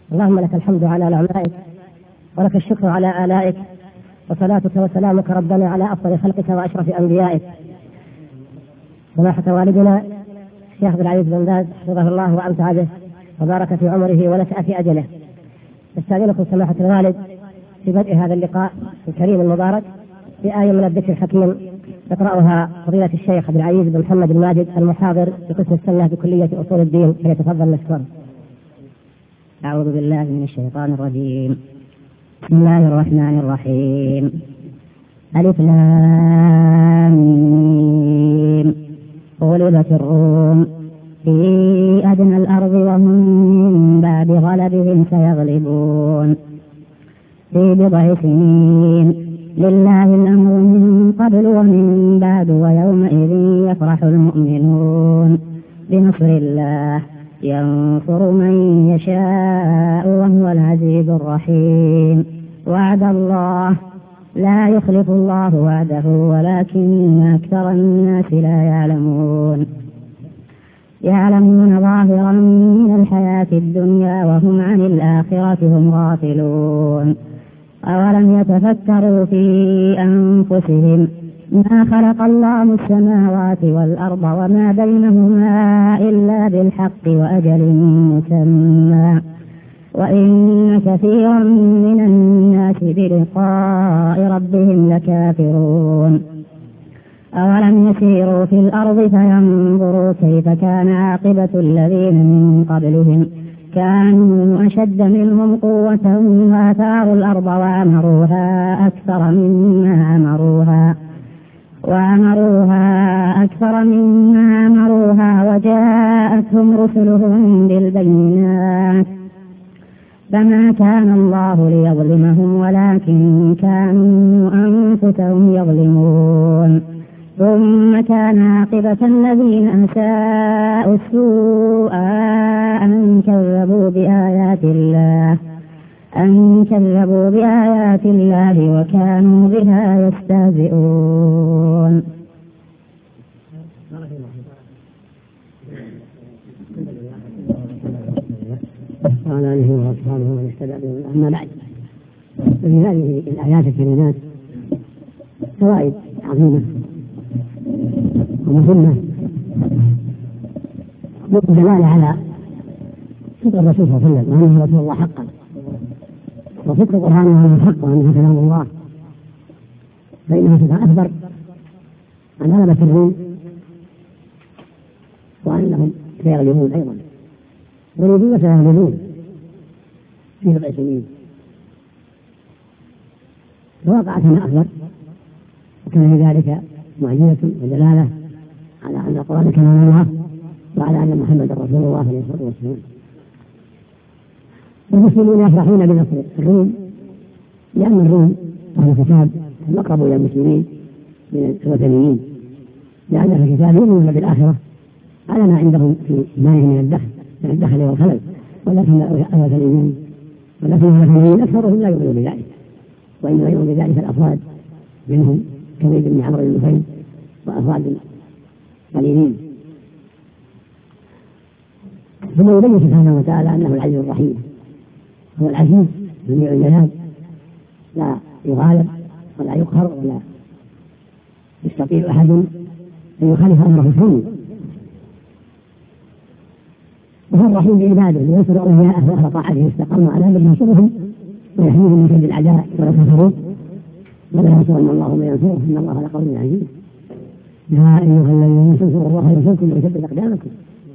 اللهم لك الحمد على نعمائك ولك الشكر على آلائك، وصلاتك وسلامك ربنا على أفضل خلقك وأشرف أنبيائك، سماحة والدنا الشيخ عبد العزيز بن باز حفظه الله وأمتع به وبارك في عمره ونشأ في أجله. نستأذنكم سماحة الوالد في بدء هذا اللقاء الكريم المبارك بآية من الذكر الحكيم يقرأها فضيلة الشيخ عبد العزيز بن محمد الماجد المحاضر في قسم السنة بكلية أصول الدين، فليتفضل مشكورا. أعوذ بالله من الشيطان الرجيم. بسم الله الرحمن الرحيم. ألف لام ميم. غلبت الروم في أدنى الأرض وهم من بعد غلبهم سيغلبون في بضع سنين، لله الأمر من قبل ومن بعد، ويومئذ يفرح المؤمنون بنصر الله ينصر من يشاء وهو العزيز الرحيم. وعد الله لا يخلف الله وعده ولكن أكثر الناس لا يعلمون. يعلمون ظاهرا من الحياة الدنيا وهم عن الآخرة هم غافلون. أولم يتفكروا في أنفسهم ما خلق الله السماوات والأرض وما بينهما إلا بالحق وأجل مسمى، وإن كثيرا من الناس بلقاء ربهم لكافرون. أولم يسيروا في الأرض فينظروا كيف كان عاقبة الذين من قبلهم، كانوا أشد منهم قوة وآثاروا الأرض وعمروها أكثر مما عمروها وجاءتهم رسلهم بالبينات، فما كان الله ليظلمهم ولكن كانوا أنفسهم يظلمون. ثم كان عاقبة الذين أساءوا السوء أن كذبوا بآيات الله وكانوا بها يستهزئون. وعلى آله وأصحابه ومن اهتدى بهم. أما بعد، ففي هذه الآيات الكريمات فوائد عظيمة ومهمة بالدلالة على صدق الرسول صلى الله عليه وسلم وأنه رسول الله حقا، وصدق القرآن وأنه حق وأنه كلام الله، فإنها صدق أكبر عن غلبة الروم وأنهم سيغلبون أيضا، غلبوا وسيغلبون في بضع سنين. ووقع كما أخبر، وكان في ذلك معجزة ودلالة على أن القرآن كلام الله وعلى أن محمد رسول الله عليه الصلاة والسلام. والمسلمون يفرحون بنصر الروم، لأن الروم أهل كتاب هم أقرب إلى المسلمين من الوثنيين، لأن أهل الكتاب يؤمنون بالآخرة على ما عندهم في إيمانهم من الدخل والخلل، ولكن الوثنيين أكثرهم لا يؤمنون بذلك، وإنما يؤمن بذلك الأفراد منهم كزيد بن عمرو بن نفيل وأفراد قليلين. ثم يبين سبحانه وتعالى أنه العزيز الرحيم، هو العزيز جميع الجلال، لا يغالب ولا يقهر ولا يستطيع أحد أن يخالف أمره الكون. وهو الرحيم بعباده لينصر أولياءه وأهل طاعته استقاموا على أمره ينصرهم ويحميهم من كيد الأعداء ولو كفروا، ولا ينصرن الله من ينصره إن الله لقوي عزيز. يا أيها الذين تنصروا الله ينصركم ويثبت أقدامكم.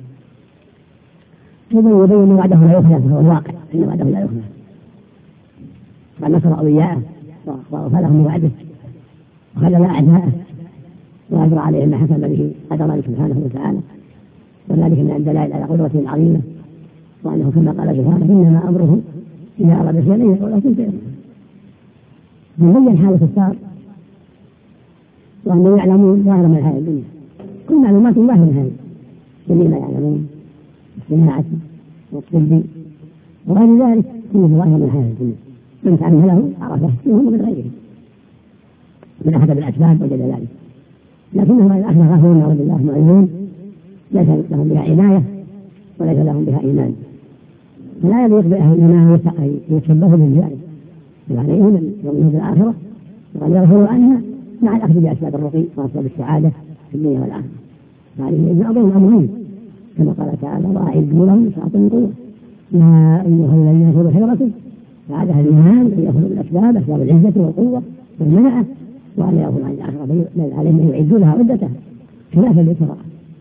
يبين أن وعده لا يخلف، هو الواقع أن وعده لا يخلف، قد نصر أولياءه وأوفى بوعده وخلل أعداءه وأجرى عليهم ما حكم به قدره سبحانه وتعالى، وذلك من الدلائل على قدرته العظيمة، وأنه كما قال سبحانه إنما أمره إذا أراد شيئا أن يقول له كن فيكون. من حال الكفار وأنهم يعلمون ظاهرا من الحياة الدنيا، كل معلومات ظاهرة من هذه جميع ما يعلمون الصناعة والطب وغير ذلك كله ظاهر من الحياة الدنيا، من تعلم له عرفه منهم ومن غيره من أحد الأسباب وجد ذلك، لكنهم الآخرة غافلون نعوذ بالله معلمون ليس لهم بها عناية وليس لهم بها إيمان. فلا يليق بأهل الإيمان يتشبهوا بالجائز، وعليهم يؤمنون بالآخرة وأن يغفروا عنها مع الأخذ بأسباب الرقي وأسباب السعادة في الدنيا والآخرة. وعليهم يجمع بين الأمرين كما قال تعالى: وأعدوا لهم ما استطعتم من قوة يا أيها الذين خذوا حذركم. فعاد أهل الإيمان أن يأخذوا بالأسباب، أسباب العزة والقوة والمنعة، وأن يأخذوا عن الآخرة بل عليهم أن يعدوا لها عدتها خلافا للكفار.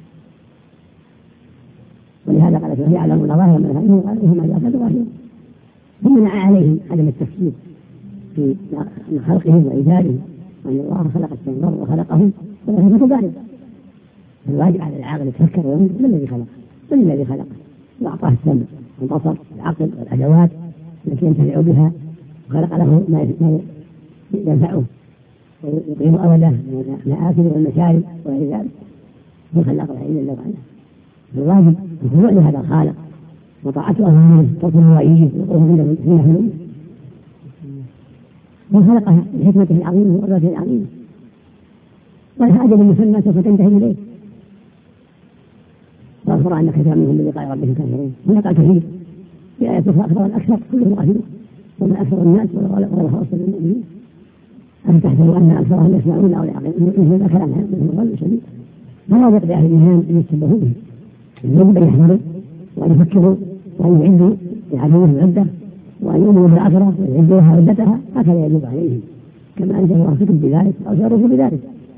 ولهذا قال فيه: يعلمون ظاهرا من الغيب وهم عن الآخرة غافلون. ثم منع عليهم عدم التفكير في خلقهم وإيجادهم، وأن الله خلق السماء وخلقهم ولا يثبت ذلك. الواجب على العاقل يتفكر وينظر: من الذي خلقه؟ من الذي خلقه؟ وأعطاه السمع والبصر والعقل والأدوات التي ينتفع بها، وخلق له ما ينفعه ويقيم أوله من المآكل والمشارب وغير ذلك. من خلق له إلا الله تعالى. الواجب الخضوع لهذا الخالق وطاعته أمره ترك النواهيه وقوله عنده حينه من خلقها بحكمته العظيمة وقدرته العظيمة، ولها أجل مسمى سوف تنتهي إليه. واذكر أن كثيرا منهم بلقاء ربهم كافرون. هناك كثير في آيات أخرى أكثر والأكثر كلهم غافلون، ومن أكثر الناس ولا خاصة بالمؤمنين. أم تحسبوا أن أكثرهم يسمعون أو يعقلون؟ إنه كلام منهم ضل شديد. ما يليق بأهل الإيمان أن يتشبهوا به، يجب أن يحذروا وأن يفكروا وأن يعدوا لعدوهم عدة، وأن يؤمنوا بالآخرة ويعدوا لها عدتها. هكذا يجب عليهم كما أنزل الله كتب بذلك أو شاركوا بذلك.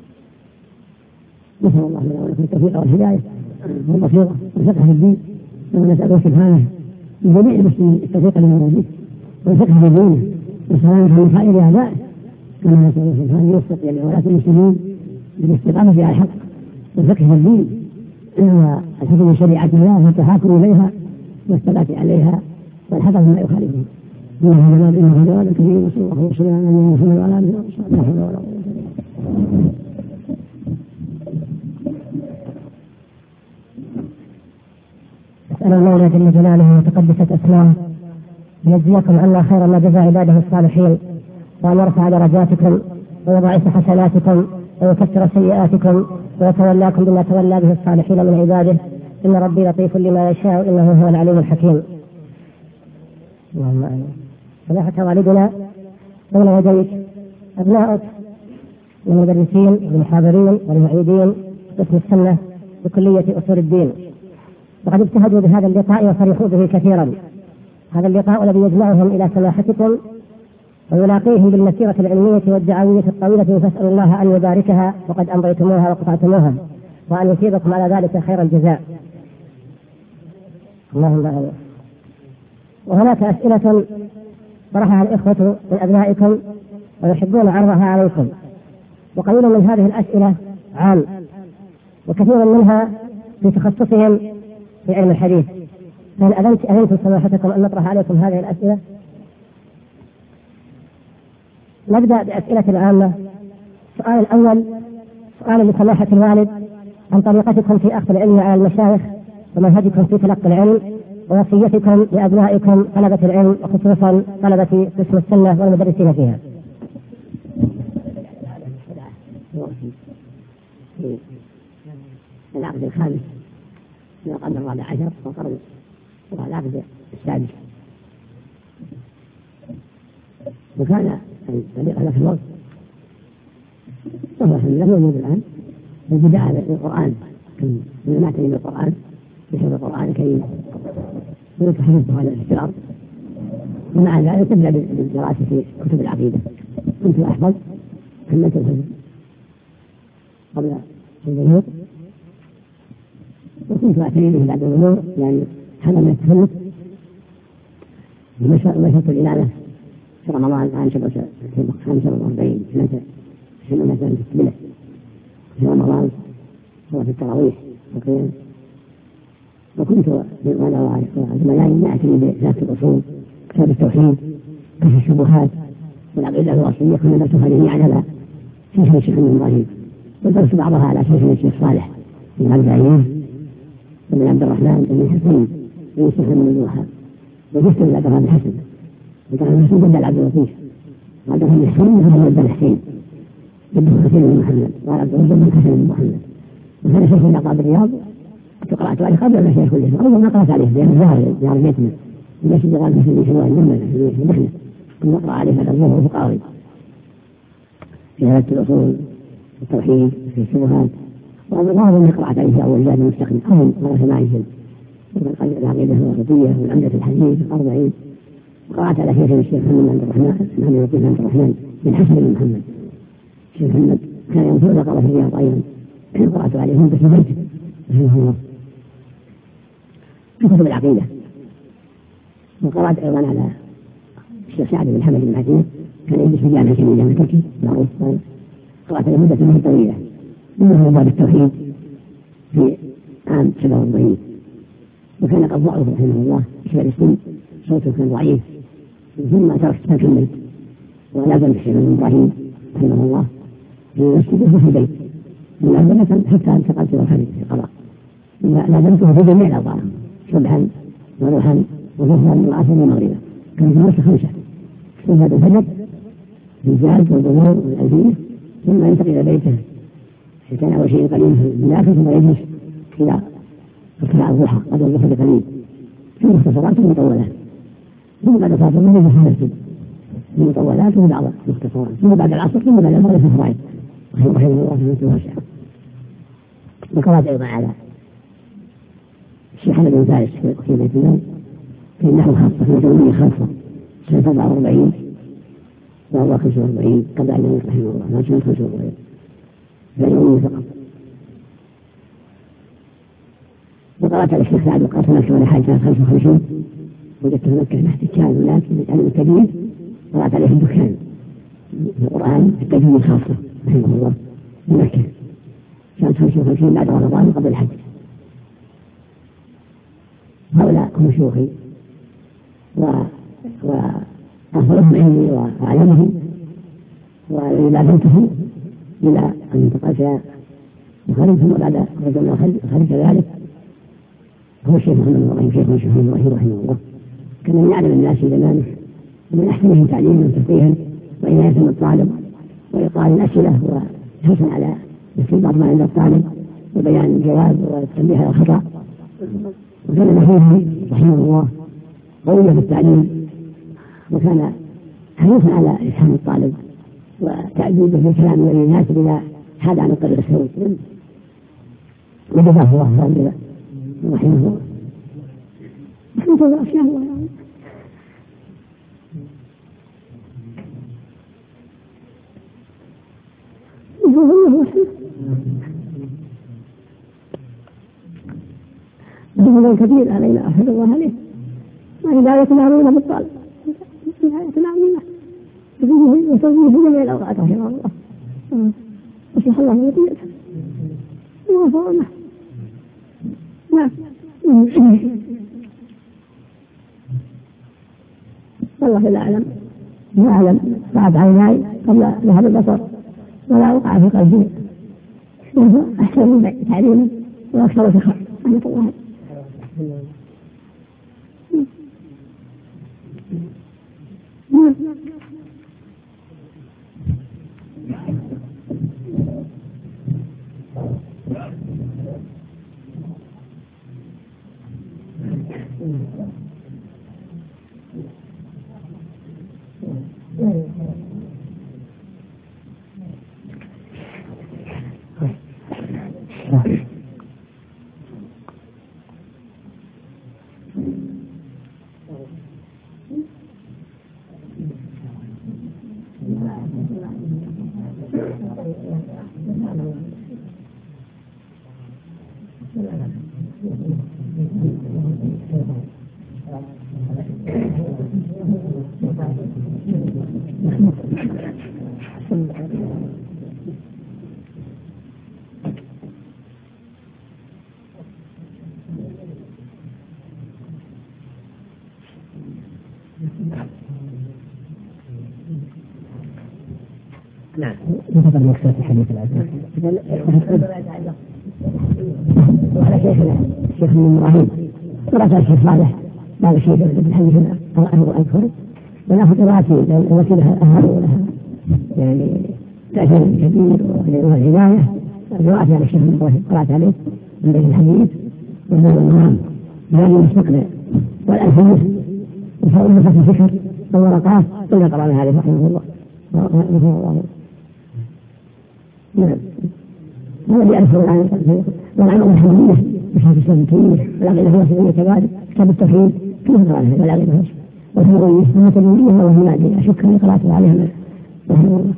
نسأل الله لنا ولكم التوفيق والهداية والبصيرة والفقه في الدين، ونسأله سبحانه من جميع المسلمين التوفيق لما به والفقه في دينه والسلامة من خائر أعدائه، كما نسأله سبحانه يوفق جميع ولاة المسلمين بالاستقامة على الحق والفقه في الدين والحكم من شريعة الله والتحاكم إليها والثبات عليها والحذر مما يخالفه. إنه جواد كريم وصلى الله وسلم على نبينا محمد وعلى آله وصحبه لا حول ولا قوة إلا بالله. أسأل الله جل جلاله وتقدست أسماءه يجزيكم عنا خير ما جزى عباده الصالحين، وأن يرفع درجاتكم ويضاعف حسناتكم ويكثر سيئاتكم ويتولاكم بما تولى به الصالحين من عباده. إن ربي لطيف لما يشاء إنه هو العليم الحكيم. اللهم آمين. سماحة والدنا بين يديك أبناؤك من المدرسين والمحاضرين والمعيدين قسم السنة بكلية أصول الدين، وقد اجتهدوا بهذا اللقاء وفرحوا به كثيرا. هذا اللقاء الذي يجمعهم إلى سماحتكم ويلاقيهم بالمسيرة العلمية والدعوية الطويلة، فاسأل الله أن يباركها وقد أمضيتموها وقطعتموها، وأن يثيبكم على ذلك خير الجزاء. اللهم آمين. وهناك أسئلة طرحها الإخوة من أبنائكم ويحبون عرضها عليكم، وقليل من هذه الأسئلة عام، وكثير منها في تخصصهم في علم الحديث. فهل أذنتم سماحتكم أن نطرح عليكم هذه الأسئلة؟ نبدأ بأسئلة العامة. السؤال الأول سؤال لسماحة الوالد عن طريقتكم في أخذ العلم على المشايخ ومنهجكم في تلقي العلم، ووصيتكم لأبنائكم طلبة العلم وخصوصا طلبة قسم السنة والمدرسين فيها. العقد الخامس من القرن 14 والقرن والعقد السادس، وكان طريقة في الوقت وهو الحمد لله موجود الآن. البداية بالقرآن من نعتني بالقرآن بحفظ القرآن الكريم ونتحفظه على الاحترام، ومع ذلك تبدأ بالدراسة في كتب العقيدة. كنت أحفظ كملت الحفظ قبل البلوغ، وكنت أعتني به بعد البلوغ، يعني حذر من التفلت ونشرت الإمامة في رمضان عام 45 حينما كانت تكمله في رمضان وفي التراويح والقيام. وكنت وأنا وزملائي نأتي بذات الأصول، كتاب التوحيد، كشف الشبهات، والعقيدة الوصية، كنا ندرسها جميعا على شيخ الشيخ بن إبراهيم، ودرس بعضها على شيخ الشيخ صالح بن عبد العزيز بن عبد الرحمن بن حسين بن سهل بن الوهاب، وجدت إلى عبد الرحمن الحسن، وكان المسلم جد عبد اللطيف، وعبد الرحمن الحسين وهو ابن الحسين بن حسين بن محمد، وعبد الرحمن بن حسن بن محمد. وكان شيخ العقاب الرياض قرأت عليه قبل ما شيخ كله، أول ما قرأت عليه لأنه ظهر بيتنا المسجد قال في سواء لما في المحنة كنا نقرأ عليه هذا الظهر وفقاوي في هذا الأصول التوحيد في الشبهات وبعض من قرأت عليه في أول زاد المستقيم أول مرة ما يجب العقيدة الوسطية والعمدة في الحديث 40 وقرأت على شيخ الشيخ محمد عبد الرحمن محمد عبد الرحمن بن حسن بن محمد الشيخ محمد كان ينفذ قرأ في الرياض أيضا قرأت عليهم بس بيته رحمه الله كتب العقيدة وقرأت أيضا على الشيخ سعد بن حمد بن عتيق كان يجلس في جامعة من جامعة تركي معروف قرأت له مدة منه طويلة منه باب التوحيد في عام 47 وكان قد ضعف رحمه الله كبر السن صوته كان ضعيف ثم تركت فكملت ولازم الشيخ بن إبراهيم رحمه الله في مسجده وفي البيت ملازمة حتى انتقلت إلى الخارج في القضاء لازمته في جميع الأوضاع صبحا وروحا وظهرا وعصرا ومغربا كان في مرسى 5 صلاة الفجر بالزاد والظهور والألفية ثم ينتقل إلى بيته كان أول شيء قليل في النافذ ثم يجلس إلى ارتفاع الضحى قبل الظهر بقليل في مختصرات ومطولات ثم بعد صلاة الظهر يجلس في المسجد في مطولات وبعض مختصرات ثم بعد العصر ثم بعد المغرب في الفرائض رحمه الله في واسعة وقرأت أيضا على الشيخ حمد بن فارس في بيت المال في النحو خاصة في مجموعة خاصة سنة 44 وهو 45 قبل أن يموت رحمه الله ما كان 45 بيومي فقط وقرأت على الشيخ سعد وقرأت مكة ولا حاجة 55 وجدت مكة تحت الكان هناك من التجويد قرأت عليه الدكان في القرآن التجويد خاصة رحمه الله في مكة كانت 55 بعد رمضان وقبل الحج هؤلاء هم شيوخي وأفضلهم عندي وأعلمهم ولازمتهم إلى أن انتقلت وخرج ثم بعد رجل خرج ذلك هو الشيخ محمد بن إبراهيم شيخ محمد بن إبراهيم رحمه الله كان من أعلم الناس في زمانه ومن أحسنهم تعليما وتفقيها وعناية بالطالب وإيقاع الأسئلة وحرصا على استنباط ما عند الطالب وبيان الجواب والتنبيه على الخطأ وكان نحوه رحمه الله قوية في التعليم وكان حريصا على إفهام الطالب وتأديبه بالكلام الذي يناسب إلى حاد عن الطريق السوي وجزاه الله خيرا رحمه الله رحمه الله أشياء الله هذا كثير علينا أحمد الله عليه وعبادة معروفة بالطالب عبادة معروفة وتوجيه في جميع الأوقات رحمه الله وصلح الله وطيئته وغفر له نعم والله لا أعلم لا أعلم بعد عيناي قبل ذهب البصر ولا وقع في قلبي وهو أحسن من تعليما وأكثر فخر رحمة الله نعم يفضل المقصود في حديث العزيز وعلى شيخنا الشيخ ابن إبراهيم قرأت على الشيخ صالح بعد الشيخ ابن حديث أذكر ونأخذ قراءتي التي لها أهل ولها يعني تأثير كبير والعناية قراءتي على الشيخ ابن إبراهيم قرأت عليه من بين الحديث ومن المنام بهذه المستقبل والألفية وصار نفس الفكر والورقات كلها قرأنا هذه رحمه الله. نعم. هذا اللي أرسل الآن والعمل الحمدية بشهادة السلمية والعقيدة الواسطية كذلك كتاب التوحيد كلها قرأنا والعقيدة الواسطية والتنظيمية والمتنوية والهمادية أشك أن قرأته عليها رحمه الله.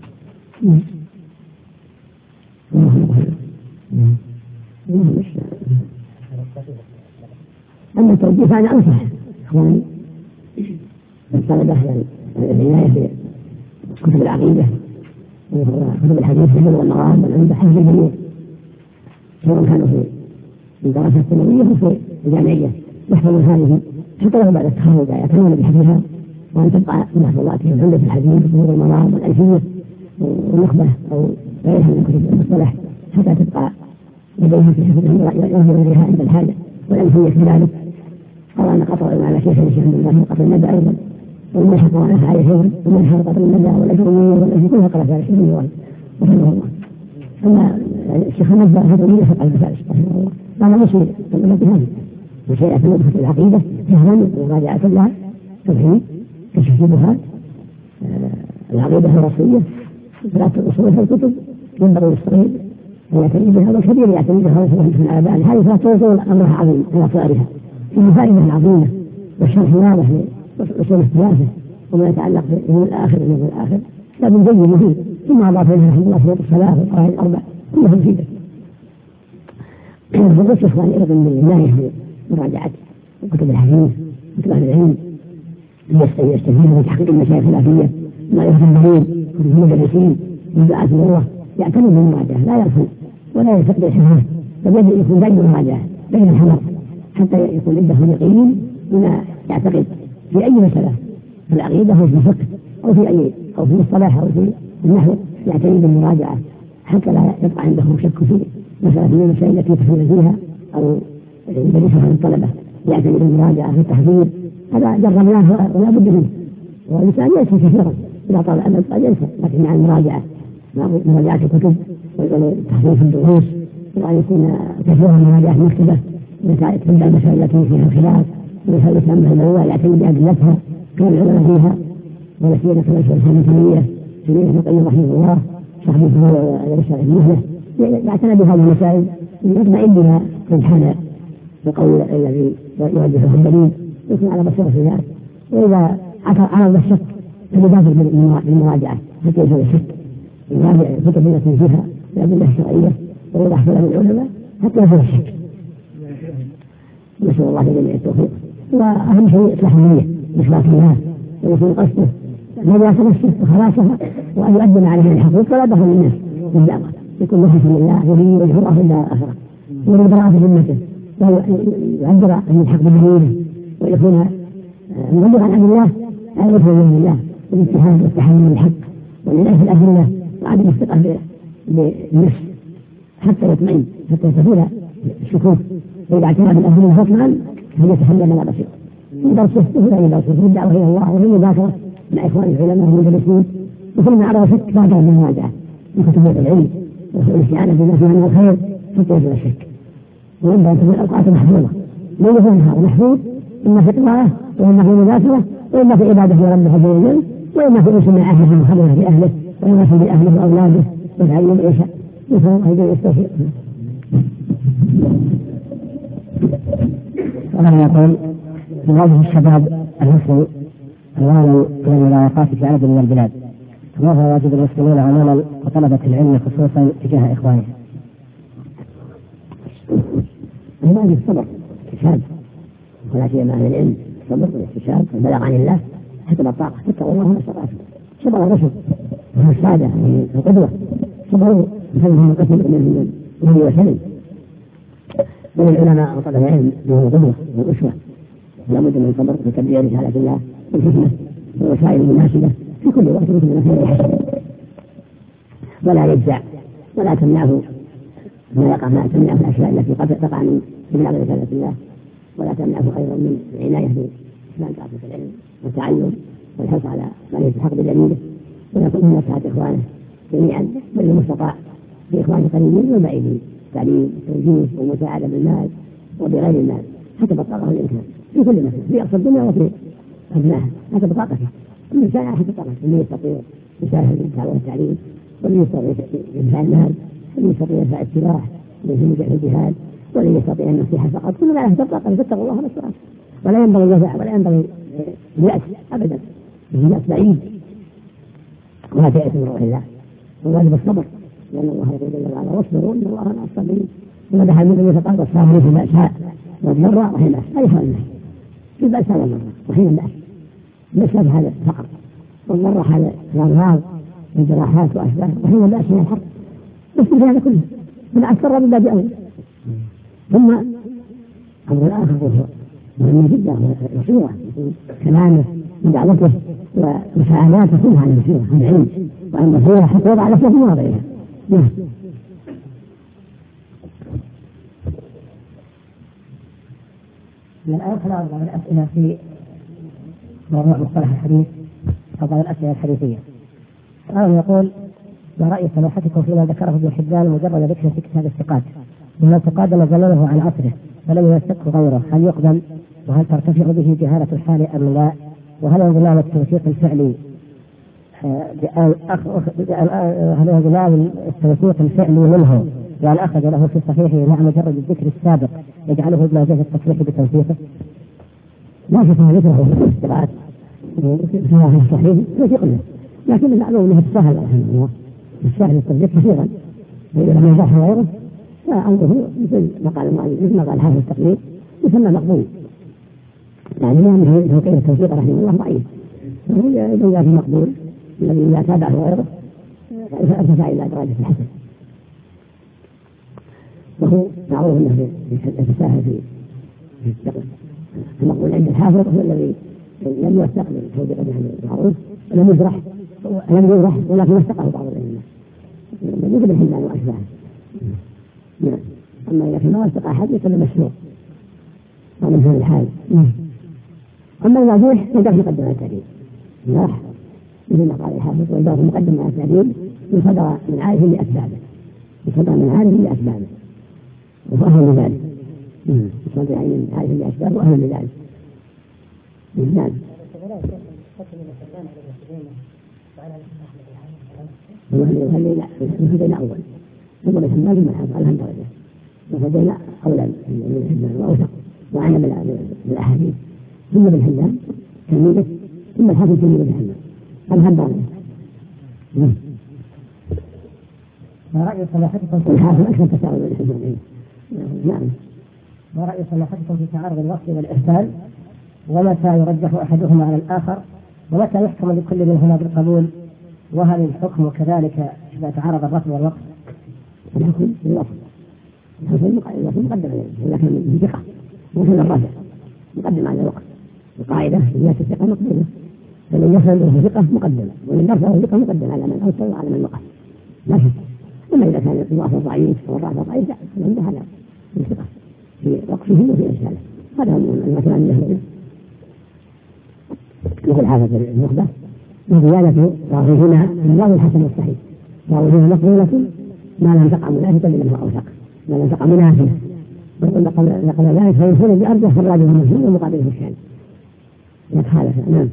أما التوجيه فأنا أنصح إخواني الطلبة العناية بكتب العقيدة وكتب الحديث في البلوغ والمرام والعمدة حفظ الجميع سواء كانوا في الدراسة الثانوية أو في الجامعية يحفظون هذه حتى لو بعد التخرج يعتنون بحفظها وأن تبقى من محفوظاتهم عمدة الحديث وبلوغ المرام والألفية والنخبة أو غيرها من كتب المصطلح حتى تبقى لديها في حفظهم يظهر إليها عند الحاجة والألفية كذلك. قرأنا قطر على شيخ الشيخ من قطر الندى أيضا والملحق قرأناها على شيخ والملحق قطر الندى والأجرمية والأجرمية كلها قرأت على شيخ رحمه الله. أما الشيخ الندى هذا من يفق على المسائل رحمه الله قال مسلم تنبه بهذه وشيء يعتمد في العقيدة فهما ومراجعة لها توحيد كشف الشبهات العقيدة الرسولية ثلاثة الأصول في الكتب ينبغي للصغير أن يعتني بها والكبير يعتني بها ويفهم على بالها. هذه ثلاثة أصول أمرها عظيم على صغرها فيه فائدة عظيمة والشرح واضح لأصول الثلاثة وما يتعلق باليوم الآخر واليوم الآخر كتاب جيد مفيد ثم أضاف إليه رحمه الله شروط الصلاة والقواعد الأربع كلها مفيدة. فقلت يا إخواني أيضا من العناية في مراجعة كتب الحديث كتب أهل العلم يستفيد من تحقيق المشايخ الخلافية ما يفهم المريض كتب المدرسين من دعاة الله يعتني بالمراجعة لا يرفض ولا يفقد الحفاظ بل يكون دائما مراجعة بين الحمر حتى يكون عنده يقين بما يعتقد في أي مسألة في العقيدة أو في الفقه أو في أي أو في المصطلح أو في النحو يعتني بالمراجعة حتى لا يبقى عنده شك في مسألة من المسائل التي يتخيل فيها أو يدرسها للطلبة يعتني بالمراجعة في التحضير. هذا جربناه ولا بد منه والإنسان ينسى كثيرا إذا طال الأمد قد ينسى لكن مع المراجعة مع مراجعة الكتب والتحضير في الدروس وأن يكون كثيرا من مراجعة المكتبة تبدأ المسائل التي فيها الخلاف والمسائل التي أمها الأول يعتمد بأدلتها كان العلماء فيها ولا سيما كما الشيخ الثانوية في ابن القيم رحمه الله صاحب الرسالة المهلة يعتنى بهذه المسائل يطمئن بها امتحان القول الذي يوجهه الدليل يكون على بصيرة في ذلك. وإذا عرض الشك فليبادر بالمراجعة حتى يزول الشك يراجع الكتب التي فيها الأدلة الشرعية ويبحث له العلماء حتى يزول الشك. نسأل الله لجميع التوفيق. وأهم شيء إصلاح النية بإخلاص الله ويكون قصده نجاة نفسه وخلاصها وأن يؤدم عليه الحقوق ولا دخل الناس بالدعوة يكون مخلصا لله يريد الجرأة في الله الآخرة يريد براءة ذمته ويعبر عن الحق بدليله ويكون مبلغا عن الله لا يدخل من الله بالاجتهاد والتحليل من الحق والعناية في الأدلة وعدم الثقة بالنفس حتى يطمئن حتى يتفول الشكوك وإذا اعتمد الأدلة فطنا فليتحلل على بصيرة من درسه ولا يدرسه في الدعوة إلى الله وفي المذاكرة مع إخوان العلماء والمدرسين وكل ما عرف شك بادر من المراجعة من كتب العلم والاستعانة بما فيها من الخير حتى يزول الشك. وإما أن تكون الأوقات محفوظة من يفهمها ومحفوظ إما في قراءة وإما في مذاكرة وإما في عبادة لرب عز وجل وإما في أنس مع أهله وخبره بأهله وإما في بأهله وأولاده وتعلم يشاء نسأل الله جل التوفيق. وأنا يقول يواجه الشباب المسلم ألوانا من المضايقات في عدد من البلاد فما هو واجب المسلمين عموما وطلبة العلم خصوصا تجاه إخوانهم؟ الواجب الصبر الاستشهاد ولا سيما أهل العلم الصبر والاستشهاد والبلاغ عن الله حسب الطاقة فاتقوا الله ما استطعتم. صبر الرسل وهو السادة من القدوة صبروا فلهم القتل من النبي وسلم بل العلماء وطلبة العلم لهم القدوة والأسوة ولا بد من الصبر وتبليغ رسالة الله والحكمة والوسائل المناسبة في كل وقت وفي كل مكان بحسب ولا يجزع ولا تمنعه ما تمنعه الأشياء التي قد تقع من ابلاغ رسالة الله ولا تمنعه أيضا من العناية بإسلام طاقة العلم والتعلم والحرص على ما يستحق بدليله ويكون من نصيحة إخوانه جميعا بل المستطاع بإخوانه القريبين والبعيدين تعليم وتوجيه ومساعدة بالمال وبغير المال حسب الطاقة والإمكان في كل مكان في أقصى الدنيا وفي أبنائها هذا بطاقته. الإنسان على حسب بطاقته، اللي يستطيع يشاهد الدعوة والتعليم، واللي يستطيع يدفع المال، واللي يستطيع يدفع السلاح، واللي يدفع الجهاد، واللي يستطيع النصيحة فقط. كل ما على حسب بطاقته، فاتقوا الله ما استطعتم. ولا ينبغي الجزع ولا ينبغي اليأس أبدا، اليأس بعيد، ولا تيأس من روح الله، والواجب الصبر، لأن الله يقول جل وعلا واصبروا إن الله مع الصابرين. ومدح المؤمنين فقال والصابرين في البأساء والضراء وحين البأس، أي حال الناس في البأساء والضراء وحين البأس. البأس هذا الفقر، والضراء هذا الأمراض والجراحات وأشباه، وحين البأس من الحرب. بس في هذا كله بالعكس الرب باب أول. ثم أمر الآخر مهم جدا وصورة كلامه ودعوته ومساعداته كلها عن البصيرة، عن العلم وعن البصيرة حتى يضع نفسه في مواضعها. من الآن سنعرض بعض الأسئلة في موضوع مصطلح الحديث أو بعض الأسئلة الحديثية. سؤال يقول: ما رأي سماحتكم فيما ذكره ابن حبان مجرد ذكر في كتاب الثقات ممن تقادم زمنه عن عصره ولم يوثقه غيره، هل يقبل؟ وهل ترتفع به جهالة الحال أم لا؟ وهل انضمام التوثيق الفعلي هل انضمام التوثيق الفعلي منه بأن أخذ له في صحيحه مع مجرد الذكر السابق يجعله بمنزلة التصريح بتوثيقه؟ لا شك أن ذكره في الثقات في الصحيح توثيق له، لكن المعلوم أنه السهل رحمه الله السهل التصديق كثيرا، وإذا لم ينجح غيره فأمره مثل ما قال المؤلف، مثل ما قال حافظ التقريب يسمى مقبول، يعني أنه كيف التوثيق رحمه الله ضعيف، فهو إذا جاء في مقبول الذي إذا تابعه غيره ارتفع إلى درجة الحسن. وهو معروف أنه يتساهل في التقريب. المقبول عند الحافظ هو الذي لم يوثق بالتوثيق المعروف، لم يجرح ولكن وثقه بعض العلماء مثل الحلال وأشباهه. نعم. أما إذا كان ما وثق أحد يكون مشروع ومن هذا الحال. أما الواضح فجاء في مقدمة التعديل راح مثل ما قال الحافظ، وجاء في مقدمة التعديل يصدر من عارف لأسبابه وأهل لذلك، يصدر من عارف لأسبابه وأهل لذلك. نعم. وخلينا أول نقول الحمال من حفظ على درجة، وخلينا أولا من الحمال وأوثق وعنا بالأحاديث، ثم بالحمال تلميذه، ثم الحافظ تلميذ بالحمال. هذا درجة. ما رأي سماحتكم في الحافظ أكثر تساؤل بالحمال؟ نعم. ما رأي سماحتكم في تعارض الوصف والإرسال، ومتى يرجح أحدهما على الآخر، ومتى يحكم لكل منهما بالقبول، وهل الحكم كذلك إذا تعارض الرفض والوقف؟ الحكم بالوصف، الوصف مقدم عليه، لكن بثقة مثل الرفع مقدم على الوقف. القاعدة هي الثقة مقدمة، فمن يفهم به ثقة مقدمة، ومن يرفعه ثقة مقدم على من أوصل وعلى من وقف، لا شك. أما إذا كان الوصف ضعيف والرفع ضعيف فعنده هذا الثقة في وقفه وفي إرساله. هذا المثل عن الأهل. مثل حافظ النخبة وزيادة راويهما من راوي الحسن والصحيح، راويهما مقبولة ما لم تقع منافسا لمن هو أوثق، ما لم تقع منافسة، وقلنا قبل ذلك فيكون بأرجح فالراجح المسلم ومقابله الشاذ يتخالف. نعم.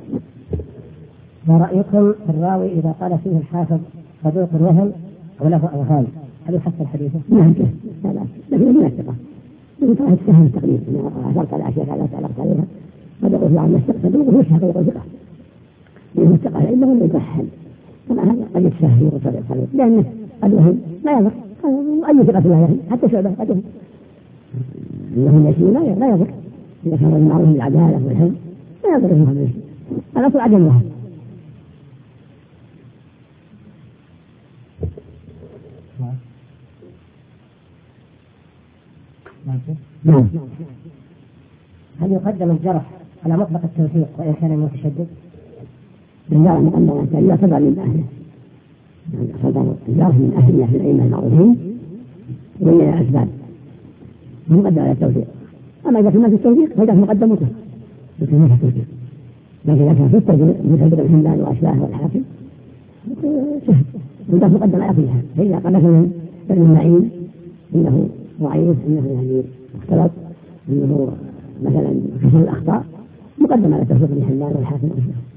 ما رأيكم في الراوي إذا قال فيه الحافظ صدوق وهم وله أوهام، هل يحسن حديثه؟ نعم لا بأس، لكن من الثقة يمكن تسهل التقليد، أثرت على أشياء على تعلقت عليها قد يقول في عام صدوق ويش هذا يقول ثقة، لأن الثقة إلا من يتوهم، طبعا هذا قد يتسهل ويطلع الخليل، لأنه الوهم لا يضر، أي ثقة لا يهم، حتى شعبة قد يهم، الوهم يسير لا يضر، إذا كان المعروف بالعدالة والحلم لا يضر الوهم يسير، الأصل عدم الوهم. نعم. هل يقدم الجرح على مطلق التوثيق وإن كان متشدد؟ بالله مقدم التالي يعتبر من أهله، يعتبر الجرح من أهل الأئمة المعروفين ومن الأسباب مقدم على التوثيق. أما إذا كان في التوثيق فإذا مقدمته في التوثيق، لكن إذا كان في التوثيق مثل الحمدان وأشباه والحاكم سهل وده مقدم على كل حال. فإذا قال مثلا ابن المعين إنه ضعيف، إنه يعني مختلط، إنه مثلا كثير الأخطاء، مقدم على توثيق ابن حبان والحاكم.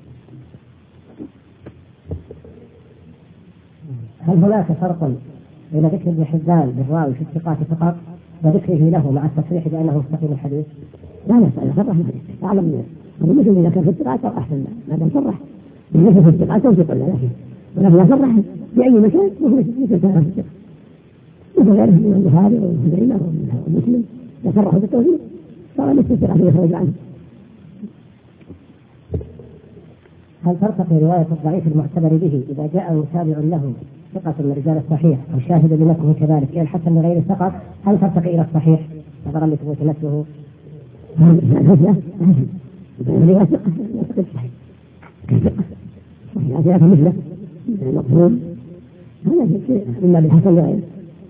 هل هناك فرق بين ذكر ابن حبان بالراوي في الثقات فقط وذكره له مع التصريح بأنه مستقيم الحديث؟ لا صرح الحديث أعلم منه. مثل إذا كان في الثقات أو أحسن ما دام صرح بالنسبة في الثقات توثيق ولا لا شيء، ولكن إذا صرح في أي مكان مثل كان في الثقة مثل غيره من البخاري ومسلم ومسلم يصرحوا بالتوثيق صار مثل الثقة يخرج عنه. هل ترتقي رواية الضعيف المعتبر به إذا جاء متابع له ثقة من رجال الصحيح أو شاهد بنفسه كذلك إلى الحسن لغير فقط، هل ترتقي إلى الصحيح نظرا لثبوت نفسه؟ رواية ثقة يعتقد صحيح كثقة صحيح لكن مثله مقبول هذا شيء إما بالحسن لغيره.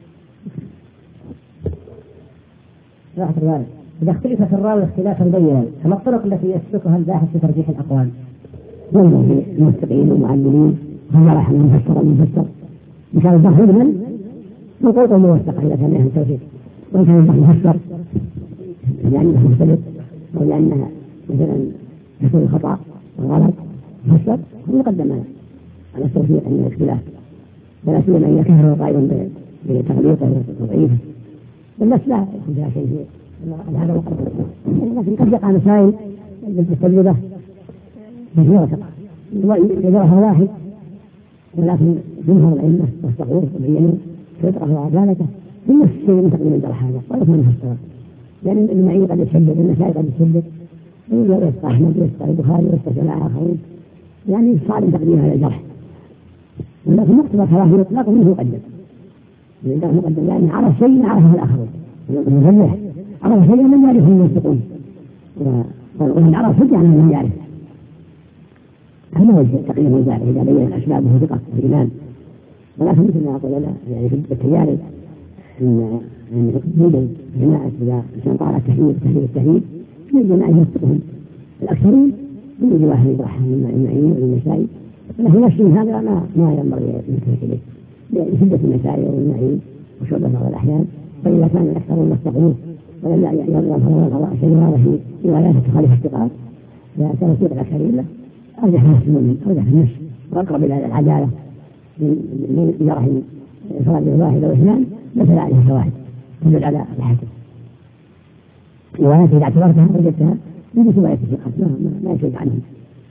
راحة الوالد إذا اختلف في الراوي اختلافا بينا فما الطرق التي يسلكها الباحث في ترجيح الأقوال؟ ينظر في المستقيم والمعلمين هل راح المفسر المفسر إن كان البحث يضمن فالقول موثق إذا كان له توثيق، وإن كان البحث مفسر لأنه مختلف أو لأنها مثلا يكون خطأ وغلط مفسر مقدم على التوثيق عند الاختلاف، ولا سيما إذا كان قائلا بتغليطه وتضعيفه والناس لا يكون فيها شيء هذا مقدم. لكن قد يقع مسائل بالتجربة كثيرة يدرها واحد، ولكن جمهور الأئمة واستقروه وبينوا فيدرها ذلك من نفس الشيء من تقديم الجرح هذا ويكون مفسرا، لأن المعين قد يتشدد والنسائي قد يتشدد ويسقى أحمد ويسقى البخاري ويسقى جماعة آخرين، يعني صعب تقديم هذا الجرح، ولكن مقتضى كراهية إطلاق منه مقدم الجرح مقدم لأن عرف شيء عرفه الآخرون المفلح عرف شيء من يعرفه الموثقون ومن عرف حجة عن من يعرف. هذا هو تقريبا ذلك إذا بين الأسباب وثقة الإيمان، ولكن مثل ما أقول يعني في التجارب من حدود الجماعة إذا كان طالع التهذيب من الجماعة يوثقهم الأكثرين من الجواهر يطرحهم من المعين والنسائي، ولكن نفس هذا ما ينبغي ينتهي إليه لشدة المسائل والمعين وشعبة بعض الأحيان. فإذا كان الأكثرون يستقروه ولم يظهر شيء هذا في روايات تخالف الثقات فكان وثيق الأكثرين له أرجح نفس المؤمن أرجح النفس وأقرب إلى العدالة من جرح فرد واحد أو اثنان مثل عليه فواحد تدل على الحاكم. روايات إذا اعتبرتها وجدتها يجب رواية الثقات ما يشد عنهم.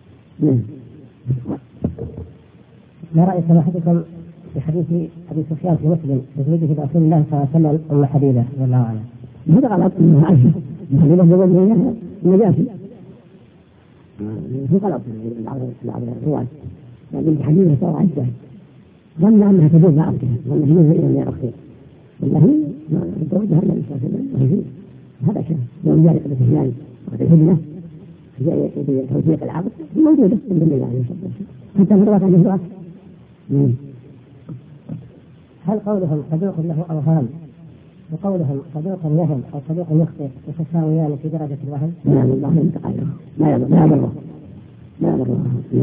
ما رأي سماحتكم في حديث أبي سفيان في مسلم تزويجه برسول الله صلى الله عليه وسلم أم حبيبة رضي الله عنها؟ هذا غلط أنه عائشة حبيبة زوجها النجاشي في غلط بعض الرواة، لكن حبيبة صار عدة ظن أنها تجوز مع أختها، ظن تجوز إلى أختها والله تزوجها النبي صلى الله عليه وسلم وهي هذا كان يوم ذلك أبي سفيان وقد الهدنة في توثيق العقد موجودة من دون الله عليه الصلاة والسلام حتى مرات عن الرأس. هل قولهم صدوق له أوهام وقولهم صدوق يهم أو صدوق يخطئ يتساويان في درجة الوهم؟ نعم الله ينتقل ما يضره.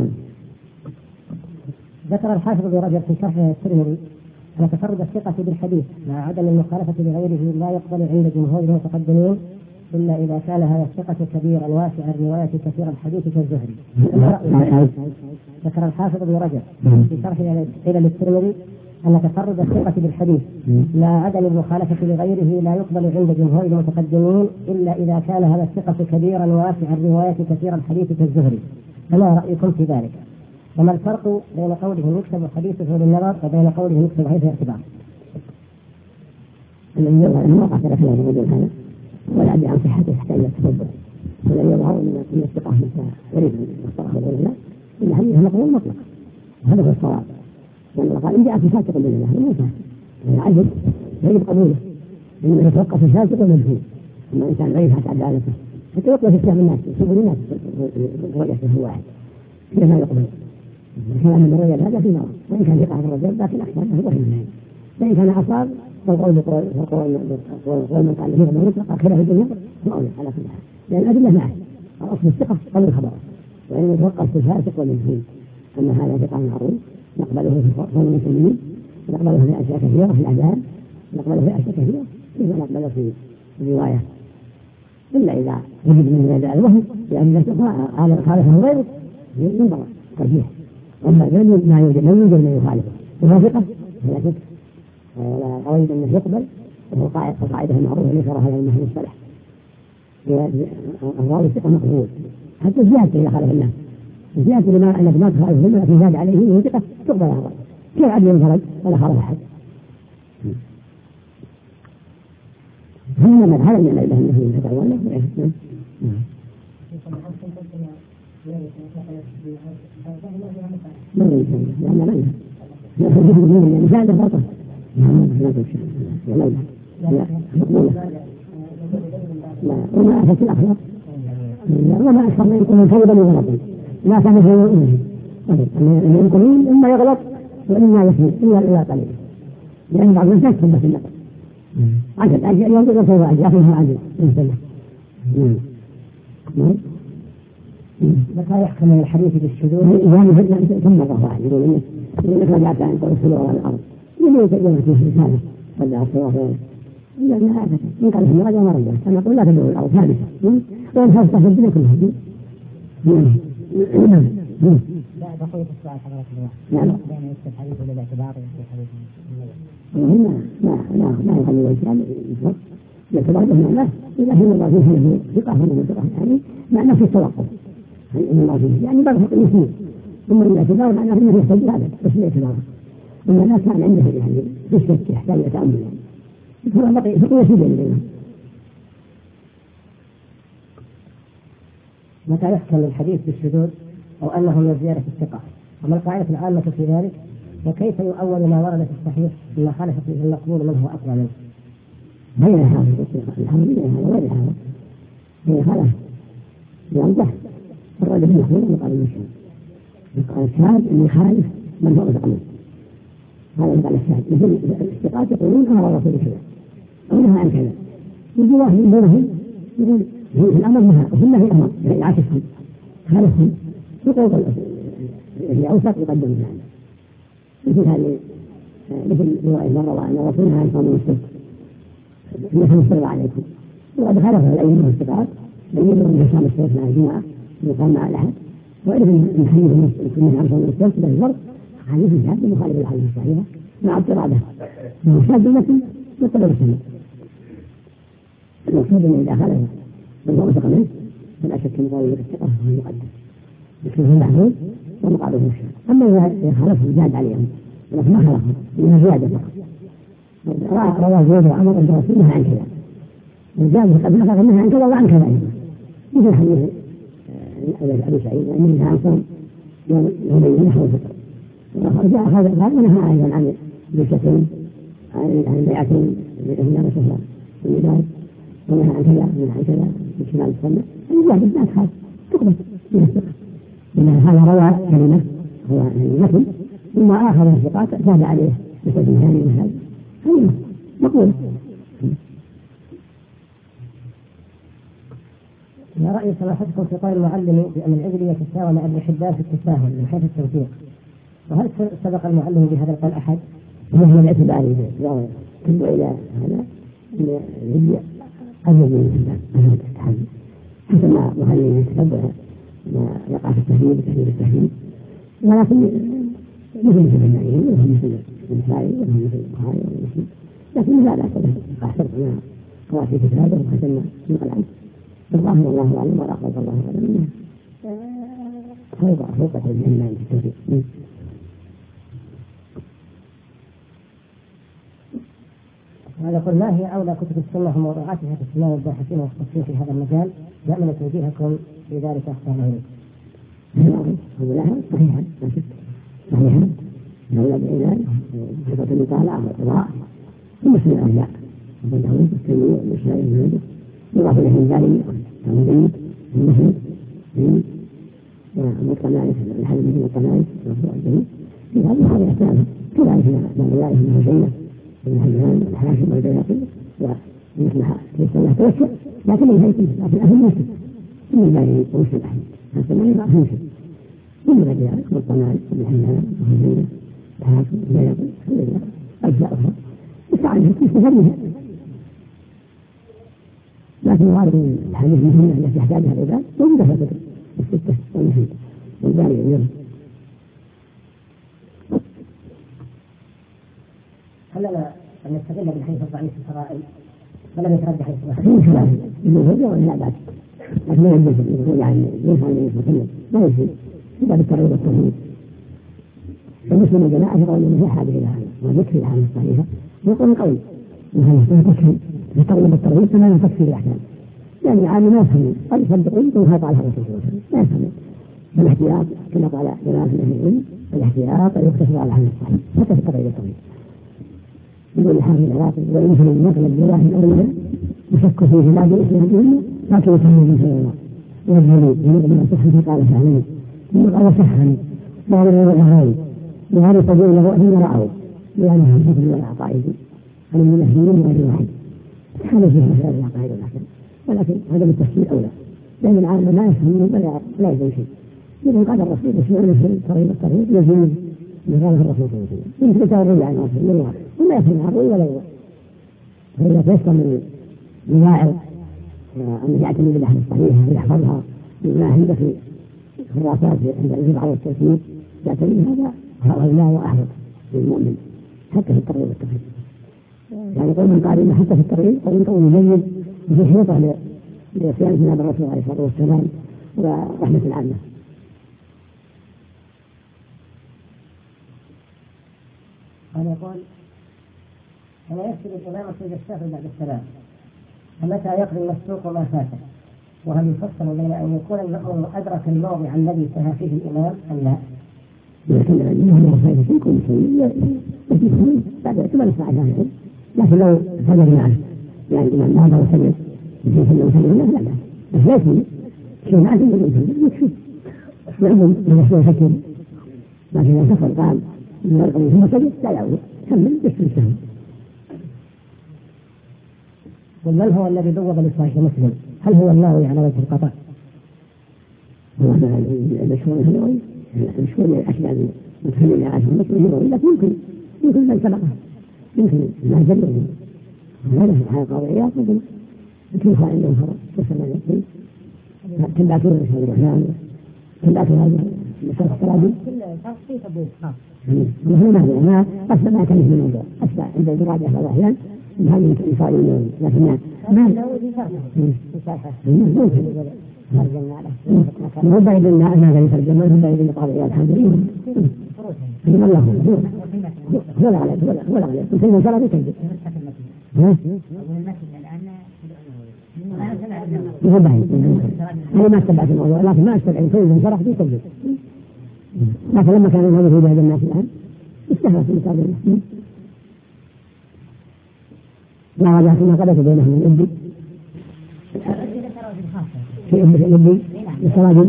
ذكر الحافظ ابن رجب في شرح الترمذي أن تفرد الثقة بالحديث مع عدم المخالفة لغيره لا يقبل عند جمهور المتقدمين إلا إذا كان هذا الثقة كبيرا واسع الرواية كثير الحديث كالزهري. ذكر الحافظ ابن رجب في شرح علل الترمذي أن تفرد الثقة بالحديث مع عدم المخالفة لغيره لا يقبل عند جمهور المتقدمين إلا إذا كان هذا الثقة كبيرا واسع الرواية كثير الحديث كالزهري. فما رأيكم في ذلك؟ وما الفرق بين قوله يكتب حديثه للنظر وبين قوله يكتب حديثه الاعتبار؟ الذي يظهر أنه وقع خلاف هذا الرجل هذا ولا أدري عن صحته حتى إلى التفضل، والذي يظهر أن الثقة مثل يريد المصطلح والعلماء إن حديثه مقبول مطلق، وهذا هو الصواب. لأن الله قال إن جاء في فاسق بالله هذا مو فاسق عجب يجب قبوله، إنما يتوقف الفاسق والمجهول، أما إنسان لا يفحص عدالته حتى يطلع في السهم الناس يسبون الناس رجعته واحد كيف لا يقبل الكلام من الرجل هذا في نظر، وإن كان ثقة الرجل لكن أكثر هو في النهاية، فإن كان أصاب فالقول من قال له ما يطلق خلاف الدنيا مؤولة على كل حال، لأن الأدلة معه الأصل الثقة قبل الخبر، وإن يتوقف في الفاسق والمجهول. أما هذا ثقة معروف نقبله في قول المسلمين ونقبله في أشياء كثيرة في الأذان، نقبله في أشياء كثيرة كيف نقبله في الرواية. إلا إذا وجد من غير ذلك وهم لأن هذا خالفه غيره ينظر ترجيح. أما ما يوجد من يخالفه وثقة فلا شك ولا أريد أنه يقبل وهو قاعدة المعروفة ليس لها إلا المهم الصالح. الراوي ثقة مقبول حتى الزيادة إذا خالف الناس الزيادة لما أنك ما تخالف منه لكن زاد عليه وهو ثقة تقبل هذا الرأي كيف عدل انفرد ولا خالف أحد. هذا من هذا إله النبي فتح ولا ما يمكن لأن ما يمكن مشاهدة فرطة لا وما أحسن الأخلاق وما أحسن من يكون منفردا وغلطا لا تعرف أن يكون إما يغلط وإما يفهم إلا قليل لأن بعض الناس يكتب في النقل عجل أجل ينظر يصير عجل لكنه عجل انسلح. متى يحكم الحديث بالشذوذ؟ يعني ثم الله واحد يقول إنك رجعت عن قول السلوى على الأرض يقول فيه رسالة رجع الصلاة إلا آفة إن قال إنه رجع ما رجع أنا أقول لا تدعو الأرض ثابتة وإن خلصت في الدنيا كلها لا بقية السؤال حضرتك نعم يعني يكتب حديث للاعتبار لا يخلي الإنسان يفرق يعتبر به الله إذا هم الله فيه ثقة هم ثقة يعني مع نفس التوقف إن الله فيه يعني برفق المسلم ثم الاعتبار معناه أنه يحتاج هذا بس الاعتبار إن لا كان عنده يعني بالشك يحتاج إلى تأمل يعني فهو بقي فقه يسير بينهم. متى يحكم الحديث بالشذوذ أو أنه من زيادة الثقة وما القاعدة العامة في ذلك وكيف يؤول ما ورد في الصحيح مما خالف فيه المقبول منه وأقوى منه؟ بين هذا الحمد لله غير هذا بين هذا يوضح الرجل المحمول وقال المشهور يقال الشاهد أن يخالف من هو ثقة منه هذا يقال الشاهد مثل الثقات يقولون أمر الرسول كذا أو نهى عن كذا يجي واحد من بينهم يقول في الأمر نهى وفي النهي أمر يعكسهم خالفهم يقول اللي أوثق يقدم عنه مثل هذه مثل رواية مرة أن الرسول نهى عن صوم السبت نحن نصلي عليكم وقد خالف الأئمة والثقات بينوا أن صوم السبت مع الجمعة يقام مع الأحد وإذا من حديث المسلم عن صوم السبت له فرق حديث الشاذ مخالف الحديث الصحيحة مع اضطرابه الشاذ المسلم يطلب السنة المقصود أن إذا خالف من هو ثقة منه فلا شك من قول الثقة هو يقدم يكون هو محمود ومقابله الشاذ. أما إذا خالفه زاد عليهم ولكن ما خالفه إنها زيادة فقط رواه زيد وعمر أن الرسول نهى عن كذا وزاد قد نهى عن كذا وعن كذا مثل حديث أبي سعيد أن نهى عن صوم يومين نحو الفطر وجاء هذا ونهى أيضا عن جلستين عن بيعتين بينهما وسهلا المدار ونهى عن كذا ونهى عن كذا في شمال السنة الزاد لا تخاف تقبل من الثقة لأن هذا روى كلمة هو مثل ثم آخر الثقات زاد عليه بسبب ثاني وهذا هذا مقبول. ما رأي سماحتكم في قول المعلم بأن العذر يتساوى مع ابن حبان في التساهل من حيث التوثيق وهل سبق المعلم بهذا القول أحد؟ هو الاعتبار كله إلى هذا العذر أجل من الحبان التحدي حسب ما معلم يتتبع ما يقع في التهذيب وتهذيب التهذيب ولكن مثل الجماعيين وهم مثل النسائي وهم مثل البخاري ومسلم لكن لا أحسن ما قواسي كتابه وحسن ما ينقل عنه الظاهر والله أعلم ولا قول الله أعلم فوق الجنة في التوفيق. هذا يقول ما هي أولى كتب السنة وموضوعاتها في السنة والباحثين والمختصين في هذا المجال يأمن توجيهكم في ذلك أحسن إليكم. لها صحيحة صحيحة أولى بعناية صفة المطالعة والقراءة ثم سنة الأولياء أبو داود والترمذي والنسائي بن ماجه يضاف إليه الدارمي والمدني والمسند والطنائف الحديث والطنائف والرسول الجميل في هذه أحكامها كذلك باب الله بن هشيمة بن حجان والحاشم والبيهقي ومثلها ليس الله توسع لكن الهيكل لكن أهم مسلم ثم الباري ومسلم أحمد هذا ما يضع أهم شيء ثم ذلك والطنائف بن حجان وهشيمة الحاشم والبيهقي كلها أجزاء أخرى يستعنها يستفاد منها لكن وارد الحديث المهمة التي يحتاجها العباد موجودة في الكتب الستة والمفيد والباري يجرب. هل لنا أن نستغل بالحديث الضعيف في الفرائض ولم يترجح في خلاف إنه هو ولا بعد، لكن لا يجوز يعني ينفع أن يتكلم لا يجوز في باب الترغيب والترهيب. فالمسلم الجماعة يقول أنه في حاجة إلى هذا وذكر الأحاديث الصحيحة يقول قوي وهذا تكفي يترغب بالترغيب كما لا تكفي الأحكام، يعني العالم ما يفهمون قد يصدقون ثم يطلع على الرسول صلى الله عليه وسلم ما يفهمون. فالاحتياط كما قال جماعة أهل العلم الاحتياط يقتصر على الحديث الصحيح حتى في الترغيب والترهيب يقول الحافظ العراقي ويمكن المغلب لواحد أولا يشك فيه لا بإسلام منه لكن يسمى من خير الله والجليل يمكن أن تصحى فقال فعلني ثم قال سحني بعض الغرائب وهذا تقول له أن رأوا لأنها تقول العقائد عن المنهجين غير واحد هذا فيها مسائل العقائد والأحكام، ولكن هذا بالتفسير أولى لأن العالم لا يفهمون ولا يدرون شيء. إذا قال الرسول يسمعون في الترغيب والترهيب يزيد بذلك الرسول صلى الله عليه وسلم يمكن توري عن الرسول ولا يفهم العقل ولا يوعى. فإذا تيسر من الواعظ أن يعتني بالأحاديث الصحيحة ويحفظها بما عنده في الخرافات عند الجمعة والتوحيد يعتني هذا لا وأحرق للمؤمن حتى في الترغيب والترهيب. يعني قول من قال إن حتى في الترغيب قول قول جيد وفي حيطة لصيانة جناب الرسول عليه الصلاة والسلام ورحمة العامة. قال يقول أنا يسجد الإمام سجد الشافعي بعد السلام فمتى يقضي المسبوق ما فاته؟ وهل يفصل بين أن يكون المأموم أدرك الموضع الذي سهى فيه الإمام أم لا؟ لكن الإمام فائدة يكون مسلم بعد كما نسمع عنه، لكن لو سجد معه يعني الإمام هذا وسجد يسلم وسلم لا بس لا يسلم شيء معه يسلم يكفي يعظم من يفكر، لكن إذا سفر قال من القضية ثم سجد لا يعود كمل يسلم سهم. ومن هو الذي بوض لصحيح مسلم؟ هل هو الناوي على وجه القطع؟ هو المشهور النووي المشهور الأشياء المتكلمة على المسلم النووي لكن يمكن من سبقه يمكن ما جلده هذا على قضيات يمكن يخاء عندهم فرق تسمى نفسي تنبعثون رسول الرحمن تنبعثون هذا مسألة التراجم في تبويب خاص وهو ما أصلا ما كان من الموضوع أصلا عند الدراجة بعض الأحيان من هذه المصائب النووي لكن ما هو بعيد لنا أن هذا يترجم هو بعيد لقاضي الحمد لله لما الله هو لا عليك هو لا عليك كل من شرط يترجم هو بعيد أنا ما استبعت الموضوع لكن ما استبعت كل من شرط يترجم، لكن لما كان هذا في بلاد الناس الآن استهوى في المتابعة لا وجه فيما قبل بينهم من الإبدي في الإبدي السراجل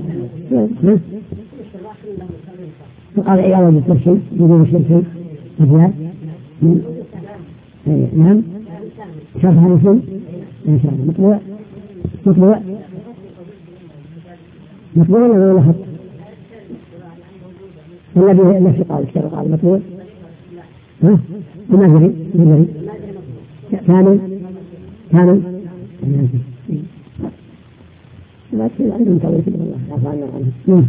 وقال عياض بالترشي بدون الشركي أبيات نعم شرح مسلم إن شاء الله مطبوع ولا خط الذي نفسه قال الشيخ قال مطبوع المجري كامل لا تشيل عندهم تولي كده الله عفانا عنه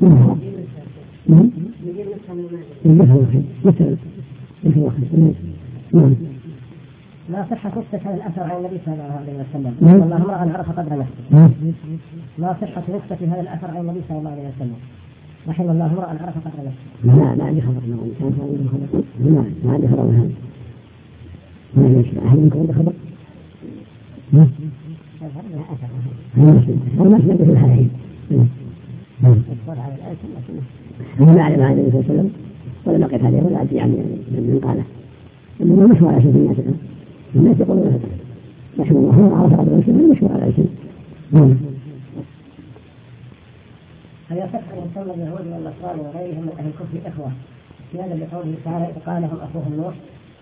لا صحة نسبة هذا الأثر عن النبي صلى الله عليه وسلم والله امرأ عرف قدر نفسه. لا صحة نسبة هذا الأثر عن النبي صلى الله عليه وسلم رحم الله امرأ عرف قدر نفسه. ما عندي خبر ما عندي خبر هذا ما يمشي أهل منكم عنده خبر هذا ما سمعت في الحديث أنا ما أعلم عن النبي صلى الله عليه وسلم ولا نقف عليه ولا أدري يعني من قاله إنه مشهور على شيء الناس الناس يقولون هذا رحمه الله هو عرف قدر نفسه مشهور على شيء. هل يصح أن يسمى اليهود والنصارى وغيرهم من أهل الكفر إخوة في هذا بقوله تعالى قال لهم أخوهم نوح؟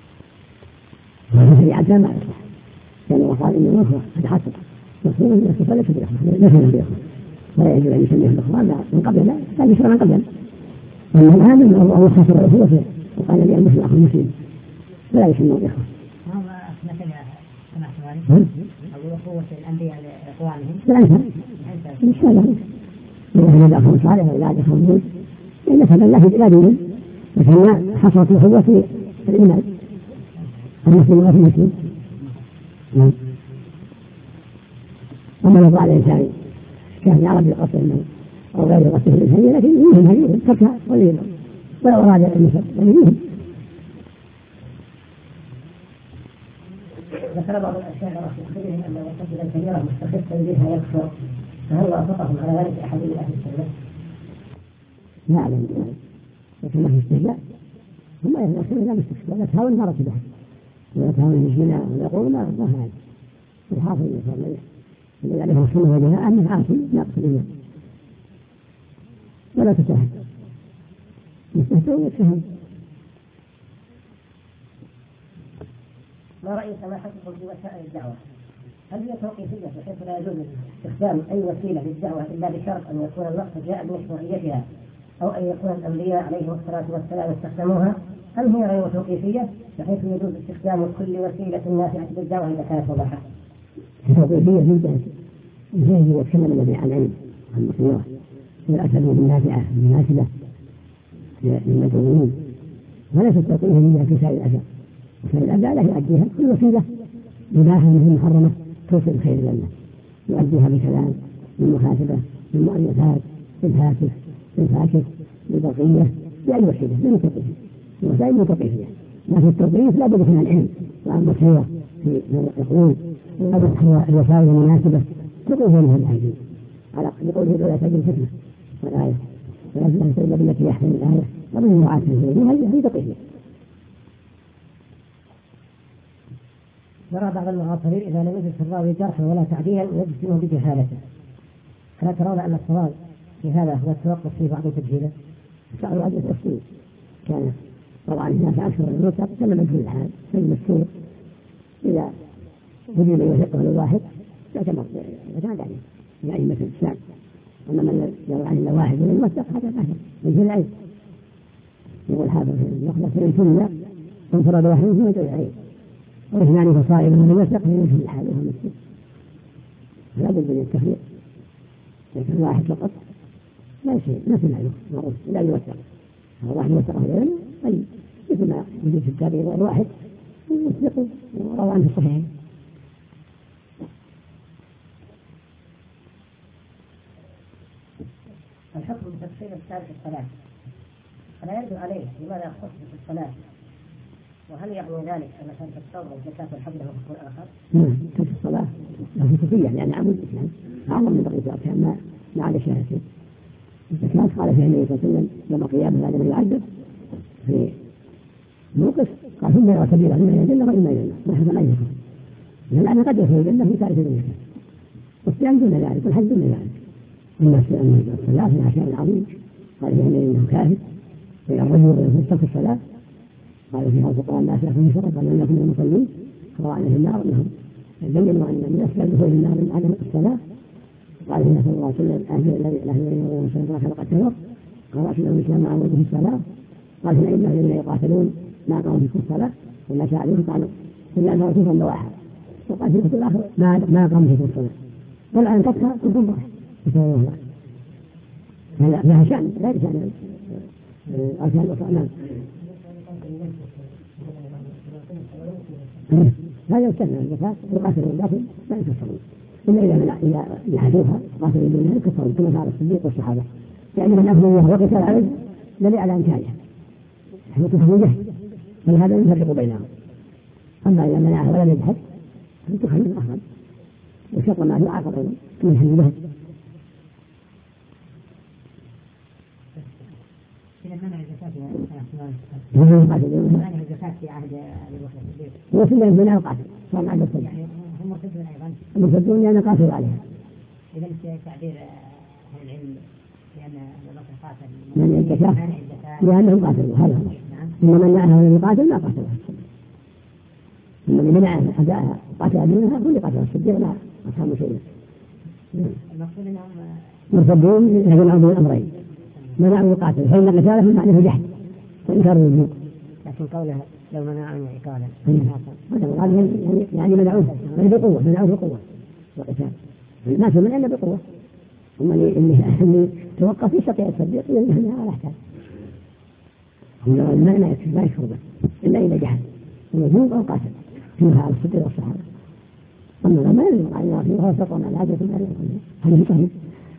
هذا شريعة ما يصح لأنه قال إنه أخوة هذا حسب مفهوم أن الكفر ليس بإخوة ليس بإخوة ولا يجب أن يسميهم الإخوة من قبل لا يشرع من قبل ومن هذا الله خسر الأخوة وقال لي المسلم أخو المسلم ولا يسمون الإخوة. هذا مثل سمعت مالك أقول قوة الأنبياء لإخوانهم. بالأمثال إن شاء الله إذا أخذ صالح وإذا أخذ موجود إن مثلا لا دين لكن حصلت الأخوة في الإيمان المسلم وفي المسلم. أما لو قال الإنسان كان يعرف بقصده أو غير قصده الإنسانية لكن يوهم هذه تركها ولو أراد النسب يوهم. ذكر بعض الأشياء في أخبرهم أن الرجل الكبيرة مستخفا بها يكفر، فهل وافقهم على ذلك أحد من أهل السنة؟ لا أعلم ذلك، لكن ما في استهزاء هم يقولون لا مستخفى ولا تهاون ما رتبها ولا تهاون الزنا ويقول ما هذا الحافظ الذي عليه السنة وجهها أنه عاصي ناقص الإيمان ولا تساهل مستهزئون يتساهل. ما رأي سماحتكم في وسائل الدعوة؟ هل هي توقيفية بحيث لا يجوز استخدام أي وسيلة للدعوة إلا بشرط أن يكون المقصد جاء بمشروعيتها أو أن يكون الأنبياء عليهم الصلاة والسلام استخدموها؟ هل هي غير توقيفية بحيث يجوز استخدام كل وسيلة نافعة للدعوة إذا كانت مباحة؟ توقيفية جدا زي يتكلم الذي عن علم عن مصيرة والأساليب النافعة المناسبة للمدعوين وليست توقيفية في سائر الأشياء. فالأداء لا يؤديها كل وسيلة مباحة مثل محرمة توصل الخير لله يؤديها بكلام بالمخاطبة بالمؤلفات بالهاتف بالفاكس بالبقية بأي وسيلة من توقيفية الوسائل من توقيفية. لكن التوقيف لا بد من العلم وعن بصيرة في يقول هو الوسائل المناسبة تقول فيها الآية على يقول هي لا تجد فتنة والآية ولكن أن تقول بالتي يحسن الآية ومن مراعاة الزين هذه توقيفية. نرى بعض المعاصرين إذا لم يجد في الراوي جرحا ولا تعديلا يجزمه بجهالته، فلا ترون أن الصواب في هذا هو التوقف في بعض تجهيله؟ سألوا عدة أسئلة كان طبعا الناس أكثر من الوقت تكلم في الحال في المسؤول إذا وجد يوثقه الواحد يعتمد عليه من أئمة الإسلام. أما من يروي عن الله واحد من يوثق هذا الأهل من العلم يقول حافظ يخلص من كنا انفرد واحد من يدعي عليه واثنان فصائب من يوثق في مثل الحال وهو مسلم لا بد من التفريق. لكن واحد فقط لا شيء ما في معلوم معروف لا يوثق واحد يوثقه العلم طيب مثل ما يجب في التابعين غير واحد يوثقه وروى عنه الصحيح. الحكم بتفصيل التارك الصلاة فلا يرد عليه لماذا خص في الصلاة؟ وهل يعني ذلك أن ترك الصوم والزكاة والحج له حكم آخر؟ نعم ترك الصلاة له خصوصية يعني عمود الإسلام أعظم من بقية الأركان ما على شهادته. الزكاة قال فيها النبي صلى الله عليه وسلم يوم القيامة بعد ما يعذب في موقف قال ثم يرى سبيلا إما إلى الجنة وإما إلى النار ما حصل أي حكم لأن قد يدخل الجنة في تارك الزكاة والصيام دون ذلك والحج دون ذلك. أما الصلاة فيها شيء عظيم قال فيها النبي إنه كافر وإلى الرجل يترك الصلاة قالوا فيها الفقراء الناس يأخذون شرط قالوا إنكم من المصلين فروعنا في النار أنهم بينوا أن من أسباب دخول النار من عدم الصلاة. قال فيها صلى الله عليه وسلم الذين يقولون صلى خلق التوب قال لهم الإسلام مع وجه الصلاة. قال في الأئمة الذين يقاتلون ما قاموا فيكم الصلاة ولا ساعدوهم قالوا إلا أنه رسول الله واحد وقال في الآخر ما قاموا فيكم الصلاة والآن تبقى كنتم واحد يسألون الله هذا لها شأن غير شأن أركان الأخرى. نعم هذا يستثنى الزكاة يقاتلون لكن لا يكفرون إلا إذا يحدوها قاتلوا دون ذلك يكفرون كما فعل الصديق والصحابة يعني من أخذ وقت العرض دليل على إمكانها نحن تفهم جهل فلهذا يفرق بينهم. أما إذا منعها ولم يجحد فتخل من أخذ وشط ما يعاقب أيضا كما يحل جهل. منع الزكاة في عهد أبي بكر الصديق هو كله منع القاتل صار مع الصديق يعني هم مرتدون أيضا المرتدون لأن قاتلوا عليها. إذا تعبير أهل العلم لأن أبي بكر قاتل منع الزكاة لأنهم قاتلوا هذا هو. ثم منعها من القاتل ما قاتلها ثم من منع أداءها قاتل منها كل قاتل الصديق لا أصحاب شيء. المقصود أنهم مرتدون يجمعون بين الأمرين منعوا القاتل فإن قتالهم معناه جحد وإنكار الوجوب. لكن قولها لو منعوا إقالا هذا يعني منعوه بقوة القتال ما في من إلا بقوة. هم اللي توقف يستطيع التصديق ينهي على احكام. هم ما يكفر به إلا إذا جحد ويجوب أو قاتل فيها على الصديق والصحابة. أما ما يلزم على الله فيه وفقنا العادة ما يلزم هذه صحيح.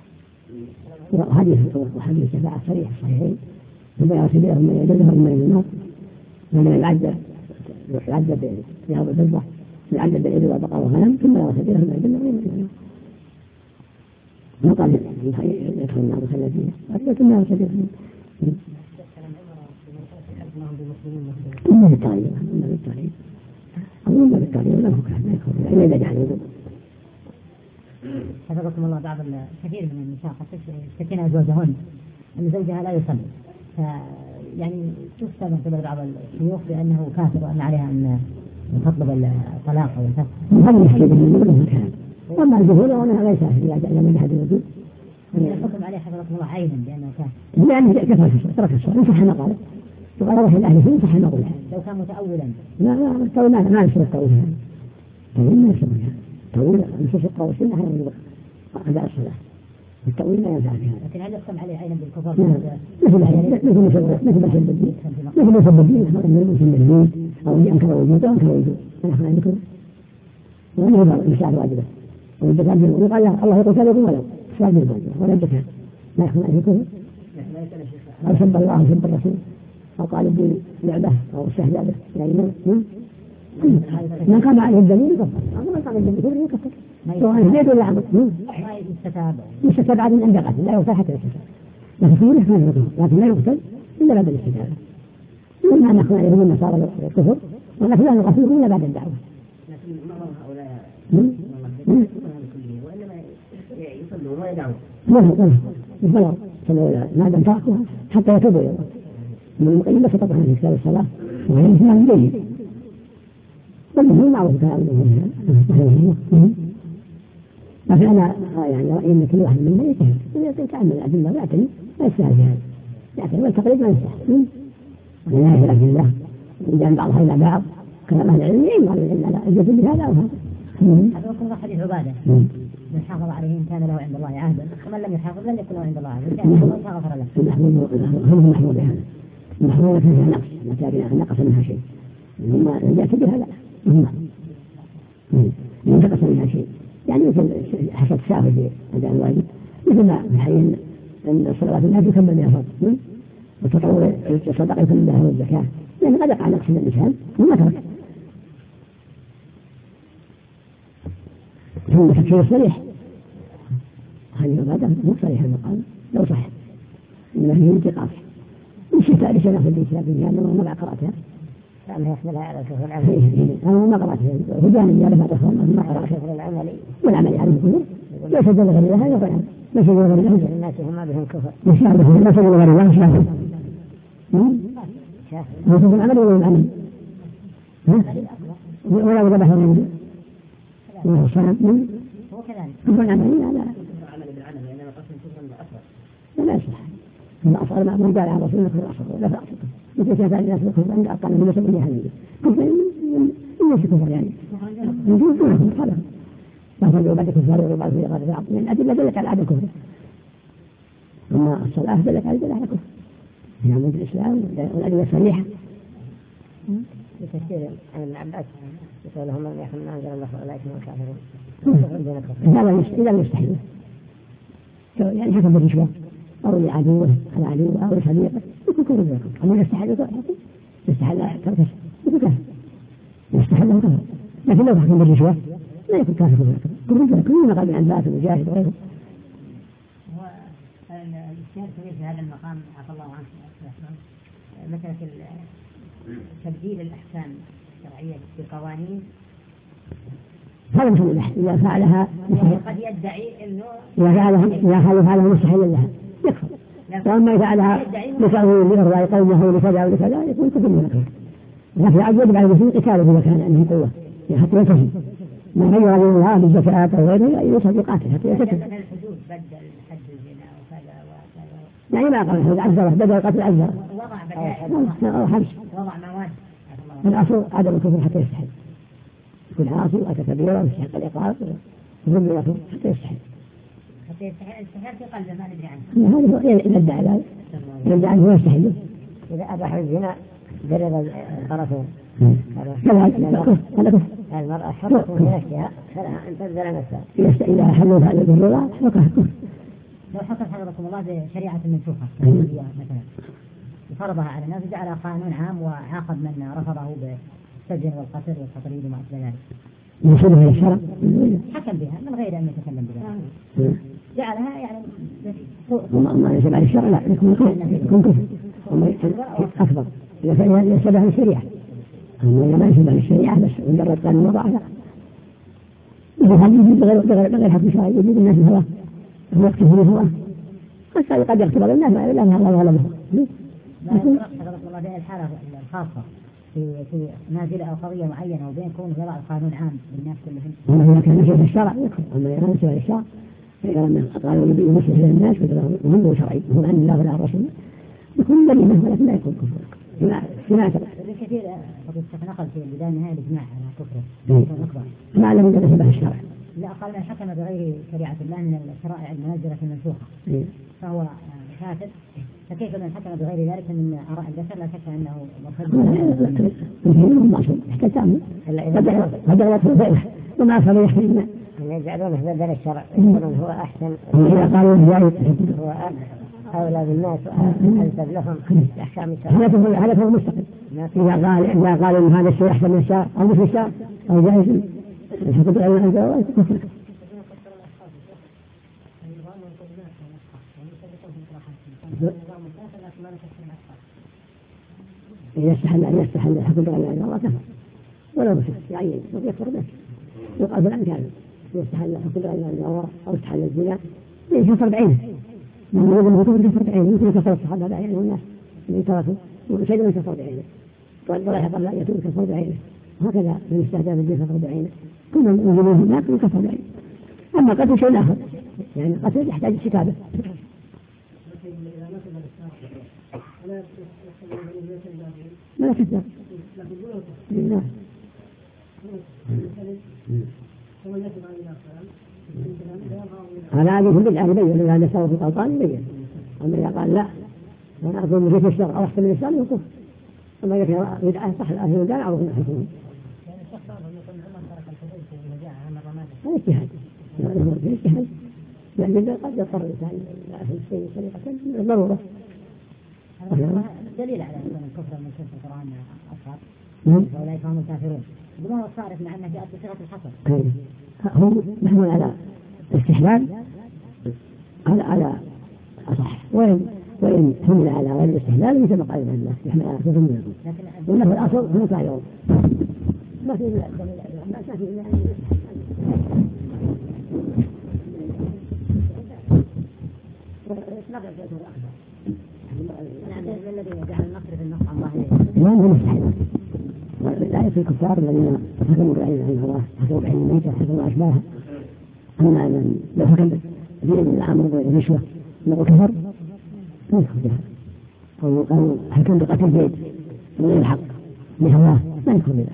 وحديث شفاعة صريح الصحيحين ثم يرسلهم من يدلهم من النار ومن يعذب بياض الفضة يعذب بالإبل والبقر والغنم ثم يرسلهم من يدلهم من النار. ما قال يدخل النار خلدين لكن ما يرسلهم إما بالتغيير أما بالتغيير لا مكره لا يكفر إلا إذا جعل وجوب. حفظكم الله بعض كثير من النساء قد تشتكين أزواجهن أن زوجها لا يصلي يعني تفتى من قبل بعض الشيوخ بأنه كافر وأن عليها أن تطلب الطلاق أو الفسخ. هذا يحكي به من كان وما الجهول وأنها ليس لم يحد الوجود. يحكم عليه حفظكم الله عينا بأنه كافر. لأنه كفر ترك الصلاة ينصح ما قاله وقال روح الأهل فيه ينصح ما قوله. لو كان متأولا لا التأويل ما يصير التأويل هذا. التأويل ما يصير هذا. التأويل نصوص القرآن والسنة هذا من أداء الصلاة. التأويل لا ينفع فيها. لكن هل يحكم عليه عينا بالكفر؟ مثل مسببين أو اللي أنكر وجوده فنحن نذكر وأنه يظهر المساعد واجبة والزكاة بالوضوء قال الله يقول كذا يقول ولو سؤال بالواجبة ولا الزكاة ما يحكم عليه الكفر أو سب الله أو سب الرسول أو قال ابني لعبة أو استهزأ به يعني من قام عليه الدليل يكفر أو من قام عليه الدليل يكفر سواء زيد ولا عمر يستتاب عدم عند قتل لا يغفر حتى يستتاب لكن لا يقتل إلا بعد الاستتابة وما نحن عليهم النصارى الكفر ولكن لا نقتلهم إلا بعد الدعوة. لكن معظم هؤلاء وإنما يصلون ويدعون ما دام تركوها حتى يتوبوا إلى الله. من المقيم بس طبعا في كتاب الصلاة وهي مثال جيد والمهم معروف كلام لكن أنا يعني رأيي أن كل واحد منا يجتهد يتعامل الأدلة ويعتني ما يستاهل في هذا يعتني والتقليد ما يستاهل ولا يهل الأدلة وجعل بعضها إلى بعض كلام أهل العلم يعين قالوا إن لا الجزء بهذا أو هذا. هذا وكل حديث عبادة من حافظ عليه إن كان له عند الله عهدا ومن لم يحافظ لم يكن له عند الله عهدا كان الله غفر له. هم محمود بهذا محمود فيها نقص متى نقص منها شيء ثم يعتبر هذا ينتقص منها شيء يعني مثل حسب ساهل في أداء الواجب مثل ما في حي أن الصلوات الناس يكمل بها فرض وتطور الصدقة يكمل بها والزكاة لأن قد يقع نقص من الإنسان وما ترك. ثم تفسير صريح هذه عبادة مو صريح المقام لو صح إنما هي انتقاص الشتاء لسنة في الإسلام لأنه ما قرأتها لأنه يحملها على الكفر العملي. أنا ما قرأتها هجاني يا لما تفهم ما قرأت الكفر العملي والعمل عليه كله ليس دل غير الله يفعل ليس دل غير الله الناس هم بهم كفر مشابه ليس دل غير الله شافه يوصف العمل ولا العمل ولا ذبح الرجل وهو صنم هو كذلك كفر العمل لا عمل بالعمل لأنما قسم كفر أصغر لا يصلح الأصغر ما من قال على رسول الله الأصغر لا فأصغر مثل كيف الناس الكفر عند أقل من نسب الله هذه كفر الناس كفر يعني نجوم دونهم خلاص لكن بعد كفار وربع في غير بعض من الأدلة دلت على عدم كفر أما الصلاة دلت على كفر هي عمود الإسلام والأدلة صريحة. بتفسير عن ابن عباس يقول هم من يحكم ما أنزل الله فأولئك هم الكافرون هذا يستحيل يعني حسب الرشوة أو لعدوه على عدوه أو لصديقه يكون كفر ذلك أما يستحيل يستحيل تركه يكون كافر يستحيل له كفر لكن لو حكم بالرشوة لا يكون كافر كفر ذلك كل ما قال ابن عباس ومجاهد وغيره. الاجتهاد في هذا المقام عفى الله عنه مثلا تبديل الأحكام الشرعية بقوانين هذا مثل الأحد إذا فعلها قد يدعي إنه إذا فعلها مستحيل لها يكفر وأما إذا فعلها لتأويل لإرضاء قومه لكذا ولكذا يكون كفر من الكفر. لكن عاد يجب على المسلمين قتاله إذا كان عنده قوة حتى يلتزم ما غير الله بالزكاة أو غيره يوصل بقاتل حتى يلتزم. الحدود بدل حد الزنا وكذا وكذا يعني ما قال الحدود عزرة بدل القتل عزرة أو حبس وضع مواد. الأصل عدم الكفر حتى يستحل يكون عاصي وأتى كبيرا ويستحق العقاب يظن لكم حتى يستحل. حتى يستحل في قلبه ما ندري عنه. هذا هو إذا ادعى ذلك، إذا ادعى أنه يستحل. إذا أباح الزنا جرد الطرفين. المرأة حرة من نفسها فلها أن تبذل نفسها. إذا حلوا هذا بالرضا فقه. لو حصل حضركم الله بشريعة منسوخة مثلا فرضها على الناس وجعلها قانون عام وعاقب من رفضه بالسجن والقتل والتطريد وما أشبه ذلك. ينسبها إلى الشرع. حكم بها من غير أن يتكلم بها. جعلها يعني ما ينسب على الشرع لا يكون كفر أكبر. إذا ينسبها للشريعة. أما إذا ما ينسبها للشريعة بس مجرد قانون وضع لا. بغير حكم شرعي يجيب الناس الهوى. هو يكتفي الهوى. قد يختبر الناس لا الله غلبه. لا يفرق حضرة الله بين الحالة الخاصة في نازلة أو قضية معينة وبين كونه يضع القانون عام للناس كلهم. أما إذا كان نسبة الشرع يكفر. أما إذا نسبة الشرع فإذا لم قالوا ينسبه إلى الناس وهم شرعي وهم عن الله ولا الرسول يكون بينه ولكن لا يكون كفر. سمعت الكثير نقل في البداية نهاية الإجماع على كفره. ما علم من نسبة الشرع. لا قال من حكم بغير شريعة الله من الشرائع المنزلة المنسوخة فهو كافر. فكيف من حكم بغير ذلك من آراء البشر لا شك أنه مرتد. منهم معصوم يحتاج تعمل. هذا غلط بينه وما فعل يحتاج. يجعلونه بدل الشرع يقولون هو أحسن. إذا قالوا جائز هو أولى بالناس وأنسب لهم أحكام الشرع. هذا هو مستقل. إذا قالوا إن هذا الشيء أحسن من الشرع أو مثل الشرع أو جائز الحكم بغير الجواز كفر. إذا يستحل الحكم بغير الله كفر ولو بشر يعين يكفر به يقال فلان كافر. يستحل الحكم بغير الله أو يستحل الزنا يكفر بعينه. من يقول إنه كفر بعينه يمكن كفر الصحابة بعينه والناس اللي تركوا وشيء من كفر بعينه ولا يحضر لا يتوب كفر بعينه. هكذا من استهداف الدين كفر بعينه كل من يجيبون هناك كفر بعينه. أما قتل شيء آخر يعني قتل يحتاج كتابة. ما كذاب لله. هذا عادي في الآن يبين إذا هذا سوى في القلطان يبين. أما إذا قال لا أنا أقول من الشرع أو أحسن من الإسلام يوقف. أما إذا كان بدعة صح الآن من دان أعرف من حكمه. هذا اجتهاد. هذا اجتهاد. يعني قد يضطر الإنسان في الشيء سرقة ضرورة. دليل على أن الكفر من كفر القرآن أصغر فأولئك هم الكافرون. بما هو صارف مع أنه جاءت بصيغة الحصر. هم محمول على الاستحلال على أصح وإن حمل على غير الاستحلال مثل ما قال الناس يحمل على كفر منهم. وإنه الأصل هم كافرون. ما في دليل ما في دليل. الذي جعل النصر في النص عن الله لا مستحيل. لا يصير الكفار الذين حكموا بعين الله حكموا بعين الميتة حكموا أشباهها. أما من لو حكم بين الأمر بالرشوة أنه كفر ما يدخل بها. أو حكم بقتل زيد من غير الحق بهواه ما يدخل بها.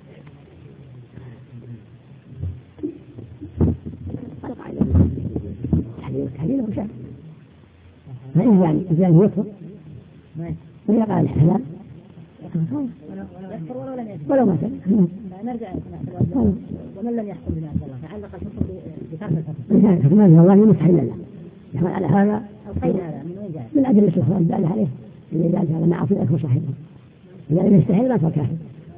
تحليل أو شعب ما إذا يكفر وإذا قال الحلال يكفر ولو ما سلم. نرجع ومن لم يحكم بما أنزل الله تعلق الحكم بترك الحكم. ما هو الله مستحيل له يحمل على هذا القيد هذا من وين جاء؟ من أجل الإخوان دال عليه اللي جاء هذا معصية أكبر صاحبه. إذا يستحيل ما صار كافر.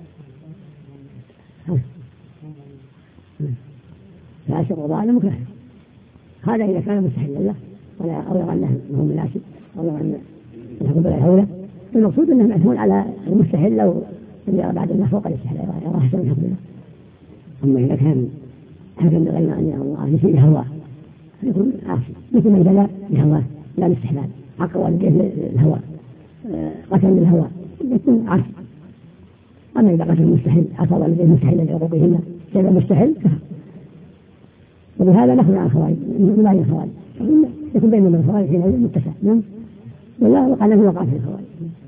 فأشر ظالم كافر. هذا إذا كان مستحيل له ولا أرغب أنه هم الناسب أرغب أن يحكم بلا هولة. المقصود أنه محمول على المستحيل لو اللي بعد ما فوق الاستحلال راح يحصل الحكم له. أما إذا كان حكم بغير ما أنزل الله يصير هواه يكون عاصي مثل ما بلا بهواه لا الاستحلال حق والديه الهوى قتل الهوى يكون عاصي. أما إذا قتل المستحيل عصى والديه المستحيل لعقوقهن كذا مستحيل كفر. وبهذا نخرج عن الخوارج من لا الخوارج يكون بيننا من الخوارج حين متسع والله وقعنا في وقعات الخوارج.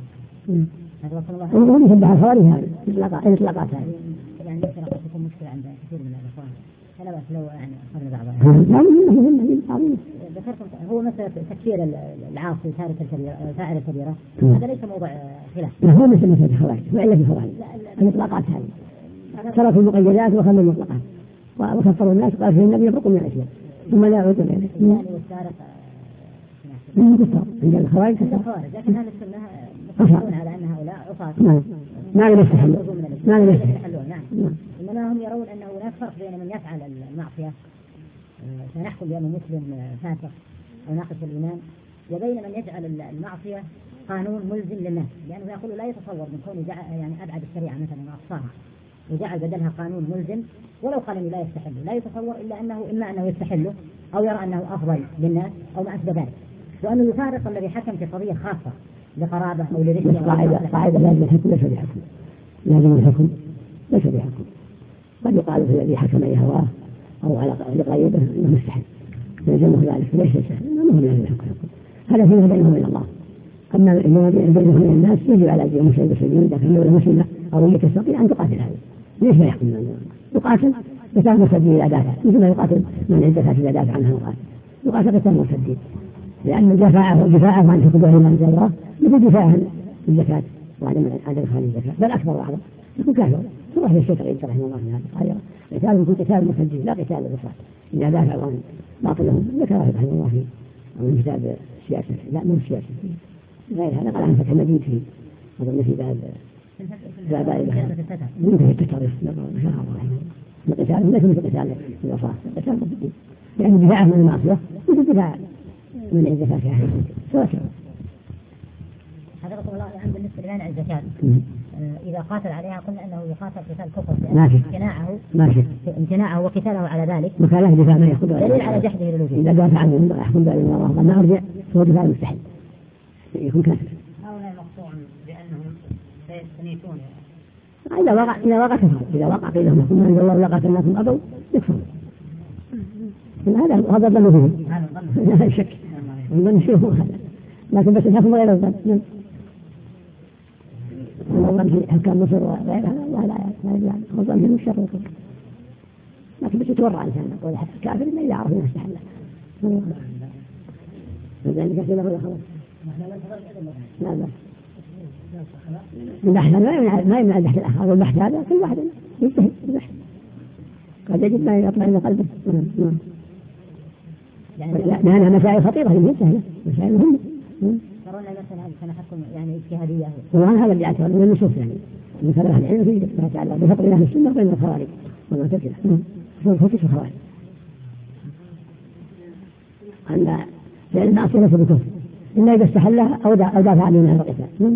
وهم يشبه الخوارج هذا الإطلاقات هذه. يعني يمكن أن تكون مشكلة عند كثير من الأخوان أنا بس لو يعني أخذنا بعضها. ذكرتم هو مثلا تكفير العاصي تارك الكبيرة فاعل الكبيرة هذا ليس موضوع خلاف. لا هو مثل الخوارج وإلا في الخوارج الإطلاقات هذه تركوا المقيدات وخلوا المطلقات وكفروا الناس قال في النبي يفرقوا من الأشياء ثم لا يعودون إليه. يعني والسارق من كفار عند الخوارج لكن أهل السنة متفقون على أن هؤلاء عصاة ما يستحلون نعم. إنما هم يرون أنه هناك فرق بين من يفعل المعصية فنحكم بأنه مسلم فاسق أو ناقص الإيمان وبين من يجعل المعصية قانون ملزم للناس لأنه يقول لا يتصور من كونه يعني أبعد الشريعة مثلا وأقصاها وجعل بدلها قانون ملزم ولو قال أنه لا يستحله لا يتصور إلا أنه إما أنه يستحله أو يرى أنه أفضل للناس أو ما أشبه ذلك وأنه يفارق الذي حكم في قضية خاصة لقرابة أو لرشد. قاعدة لازم الحكم ليس بحكم لازم الحكم ليس بحكم قد يقال في الذي حكم أي هواه أو على لقريبه إنه مستحل يلزمه ذلك ليس سهل إنه من لازم الحكم هذا فيه بينهم إلى الله. أما بينهم من الناس يجب على أن يمسلم المسلمين إذا كان دولة مسلمة أو تستطيع أن تقاتل هذا ليش لا يحكم يقاتل قتال مرتدين إذا دافع مثل ما يقاتل من الزكاة إذا دافع عنها يقاتل قتال مرتدين لأن دفاعه عن حقوق الإيمان الله مثل دفاعه عن الزكاة وعدم إخراج الزكاة بل أكبر وأعظم يكون كافر تروح للشيخ العيد رحمه الله من هذا قتال يكون قتال المرتدين لا قتال الرفاق إذا دافع عن باطلهم ذكره رحمه الله في من كتاب السياسة لا مو السياسة غير هذا قال عن فتح المجيد في أظن في باب منتهي التتاريخ ما شاء الله رحمه الله القتال ليس مثل قتال الرفاق قتال المرتدين يعني دفاع من المعصية مثل دفاع من الزكاة في أهل سواء حفظكم الله الآن بالنسبة لمانع الزكاة إذا قاتل عليها قلنا أنه يقاتل قتال كفر امتناعه وقتاله على ذلك مكانه دفاع ما يأخذ دليل على جحده للوجود إذا دافع عنه يحكم بأن الله ما أرجع فهو دفاع مستحيل يكون كافر. هؤلاء مقطوع بأنهم سيستنيتون إذا وقع كفر إذا وقع قيلهم يقولون أن الله لقاتلناكم أبوا يكفر هذا ظن فيه لا شك الظن شيء هو هذا لكن بس الحكم غير الظن الظن في حكام مصر وغيرها لا يجعل الظن في المشرق لكن بس يتورع الإنسان يقول كافر إلا إذا عرف أنه استحل لذلك كثير له خلاص لا البحث ما يمنع البحث الآخر والبحث هذا كل واحد يجتهد البحث قد يجب ما يطلع من قلبه لأنها مسائل خطيرة هي سهلة مسائل مهمة ترون مثلا سنحكم يعني اجتهادية وهذا هذا اللي يعتبر من النصوص يعني مثل أهل العلم في ما يتعلق بفضل أهل السنة وبين الخوارج والمعتزلة خصوص الخوارج أن لأن المعصية ليس بكفر إلا إذا استحلها أو دافع عنه من القتال.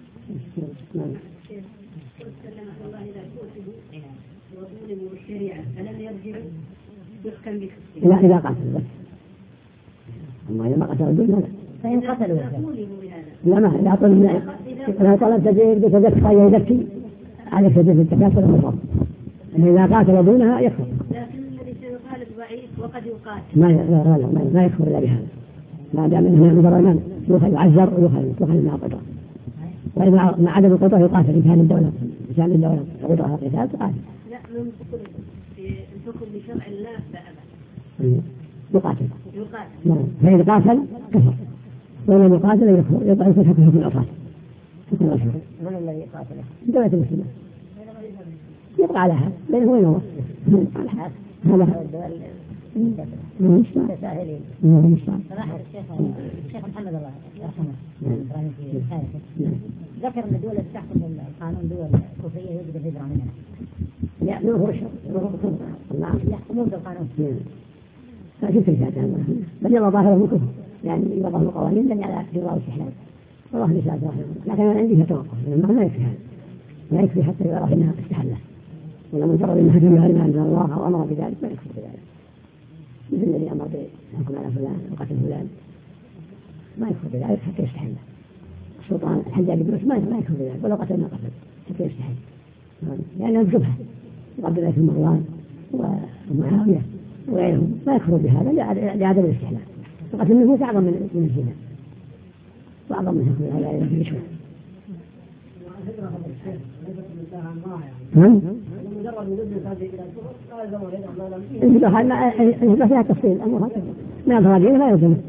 لا إذا قاتل بس أما إذا ما قتل دون لا فإن قتلوا لا ما إذا أعطوا إذا طلب تجيب بتذكر يذكي على سبيل التكاثر والمصاب أما إذا قاتل دونها يكفر لكن الذي سيقال ضعيف وقد يقاتل ما يكفر إلا بهذا ما دام أنه مضرمان يعذر ويخل مع قدرة وإذا مع عدم القدرة يقاتل إن كان الدولة قدرها القتال تقاتل لا من الحكم بشرع الله فأبى يقاتل فإذا قاتل كفر وإذا يقاتل يكفر يبقى يكون حكم العصاة من الذي قاتله؟ دولة المسلمة يبقى على هذا بينه وبين الله هذا المتساهلين الشيخ محمد الله يرحمه في حياته ذكر أن الدول التي تحكم القانون دول كفرية يجب الهجرة منها. لا نور الشر يحكمون بالقانون لكن في ذات بل يضع ظاهره من كفر يعني يضع القوانين لن على جراء الاستحلال والله لساعة لكن أنا عندي توقف ما يكفي هذا لا يكفي حتى يرى أنها استحلال ولا مجرد أن حكم بغير ما أنزل الله أو أمر بذلك ما يكفي بذلك مثل الذي أمر بالحكم على فلان وقتل فلان ما يكفي بذلك حتى يستحل السلطان الحجاج بن عثمان ما يكفي بذلك ولو قتل ما قتل حتى يستحل لأنه الجبهة وقبل ذلك مروان ومعاوية وغيرهم ما يكفروا بهذا لعدم الاستحلال وقتل النفوس أعظم من الزنا وأعظم من حكم هذا في الشرع ما فيها تفصيل الأمور هكذا من الفرادين لا يلزمه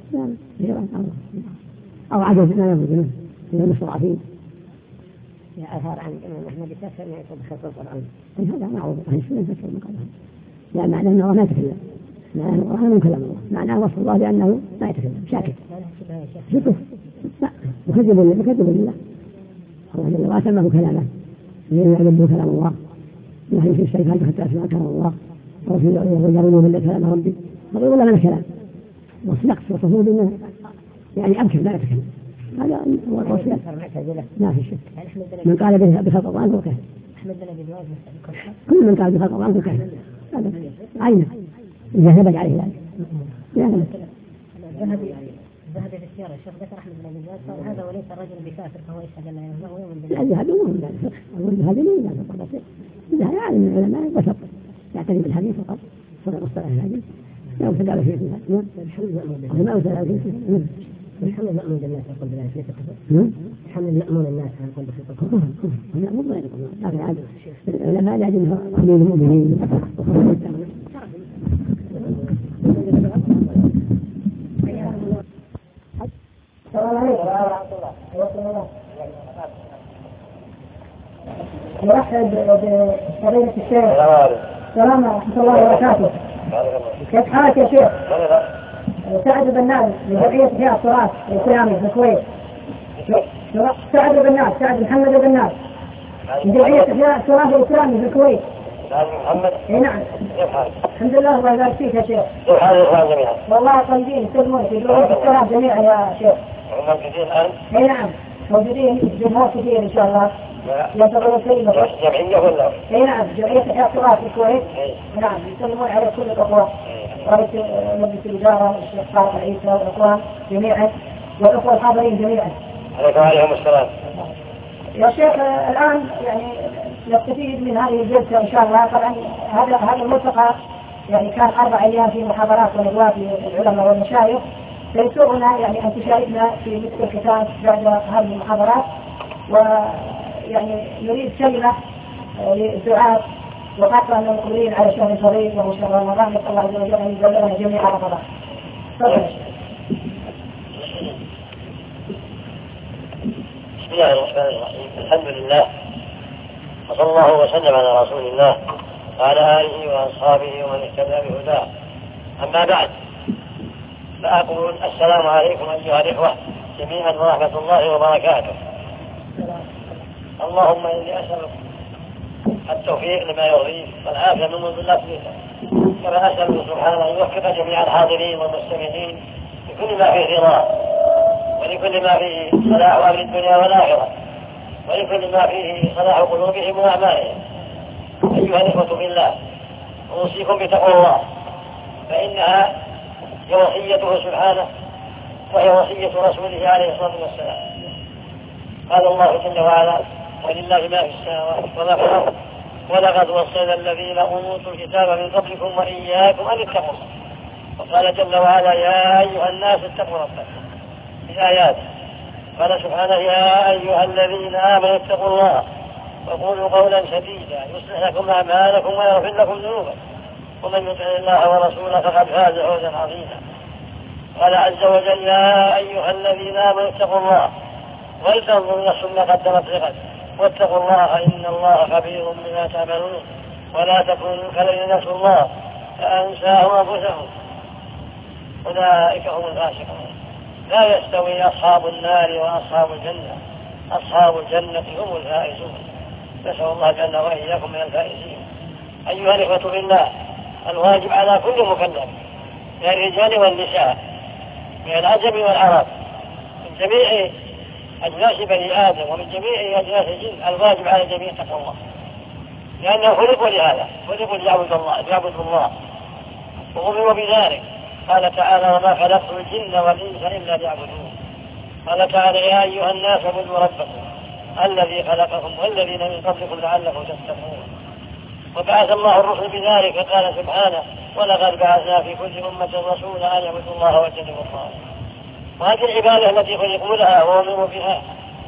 أو عجز ما يلزمه من المستضعفين. يا أثار عن الإمام أحمد يكفر ما يكون بخلق القرآن. هذا معروف عن السنة يكفر من قبلها. لا معناه أنه ما يتكلم، معناه القرآن من كلام الله، معناه وصف الله بأنه ما يتكلم شاكر شكر مكذب لله. الله جل وعلا سماه كلامه الذين يعبدون كلام الله نحن في الشيطان حتى أسمع كلام الله ويجرون من كلام ربي فقالوا والله من الكلام وصدقت وصفوه بأنه يعني أبكر لا يتكلم. هذا هو الوصية ما في شك. من قال بخلق القرآن هو كافر. كل من قال بخلق القرآن هو كافر. هذا عينه إذا ثبت عليه ذلك. ذهب في السيارة الشيخ ذكر أحمد بن أبي زيد هذا وليس الرجل بكافر فهو يشهد أن لا إله إلا الله ويؤمن بالله. الذهب مو ذلك، الذهب مو ذلك. الذهب عالم من العلماء وسط يعتني بالحديث فقط صدق مصطلح الحديث لا يوجد فيه فيها. ما يوجد فيه. الحمل المأمون الناس يقول بذلك ليس كفر. الحمل المأمون الناس يقول بخلق القرآن. لا مو غير القرآن. لكن عاد العلماء لا يجب قليل المؤمنين. نرحب بفضيلة الشيخ. السلام ورحمة الله وبركاته. كيف حالك يا شيخ؟ سعد بن ناس لجمعية إحياء التراث الإسلامي في الكويت. سعد بن ناس، سعد محمد بن ناس لجمعية إحياء التراث الإسلامي في الكويت. سعد محمد؟ اي نعم. كيف حالك؟ الحمد لله الله يبارك فيك يا شيخ. كيف حال الإخوان جميعا؟ والله طيبين يسلمون يدعون بالسلام جميعا يا شيخ. هم موجودين الآن؟ اي نعم موجودين جمهور كثير إن شاء الله. يدعون سيدنا جمعية ولا؟ اي نعم جمعية إحياء التراث في الكويت. نعم يسلمون على كل الأخوة. رئيس مجلس الإدارة الشيخ طارق عيسى والأخوان جميعا والأخوة الحاضرين جميعا. عليكم وعليهم السلام. يا شيخ الآن يعني نستفيد من هذه الجلسة إن شاء الله. طبعا هذا الملتقى يعني كان 4 أيام في محاضرات وندوات للعلماء والمشايخ. فيسرنا يعني أن تشاركنا في مثل الختام بعد هذه المحاضرات ويعني نريد كلمة للدعاء وخاصة أن المقبلين على شهر فضيل وهو شهر رمضان نسأل الله عز وجل أن يبلغنا جميعا رمضان. بسم الله الرحمن الرحيم. الحمد لله وصلى الله وسلم على رسول الله وعلى آله وأصحابه ومن اهتدى بهداه. أما بعد فأقول السلام عليكم أيها الإخوة جميعا ورحمة الله وبركاته. اللهم إني أسألك التوفيق لما يرضيك والعافية من مضلات منك، كما أسأل سبحانه أن يوفق جميع الحاضرين والمستمعين لكل ما فيه رضاه ولكل ما فيه صلاح أمر الدنيا والآخرة ولكل ما فيه صلاح قلوبهم وأعمالهم. أيها الإخوة بالله أوصيكم بتقوى الله فإنها هي وصيته سبحانه وهي وصية رسوله عليه الصلاة والسلام. قال الله جل وعلا ولله ما في السماوات وما في الأرض ولقد وصينا الذين أوتوا الكتاب من قبلكم وإياكم أن اتقوا. وقال جل وعلا يا أيها الناس اتقوا ربكم في آيات. قال سبحانه يا أيها الذين آمنوا اتقوا الله وقولوا قولا سديدا يصلح لكم أعمالكم ويغفر لكم ذنوبكم ومن يطع الله ورسوله فقد فاز فوزا عظيما. قال عز وجل يا أيها الذين آمنوا اتقوا الله ولتنظر نفس ما قدمت لغد واتقوا الله إن الله خبير بما تعملون ولا تكونوا كالذين نسوا الله فأنساهم أنفسهم أولئك هم الفاسقون. لا يستوي أصحاب النار وأصحاب الجنة، أصحاب الجنة هم الفائزون. نسأل الله جل وإياكم من الفائزين. أيها الإخوة بالله الواجب على كل مكلف من الرجال والنساء من العجم والعرب من جميع أجناس بني آدم ومن جميع أجناس الجن الواجب على جميع تقوى الله لأنه خلقوا لهذا، خلقوا ليعبدوا الله وأمروا بذلك. قال تعالى وما خلقت الجن والإنس إلا ليعبدون. قال تعالى يا أيها الناس اعبدوا ربكم الذي خلقكم والذين من قبلكم لعلكم تتقون. وبعث الله الرسل بذلك قال سبحانه ولقد بعثنا في كل أمة رسولا أن يعبدوا الله واجتنبوا الطاغوت. وهذه العبادة التي خلقوا لها وأمروا بها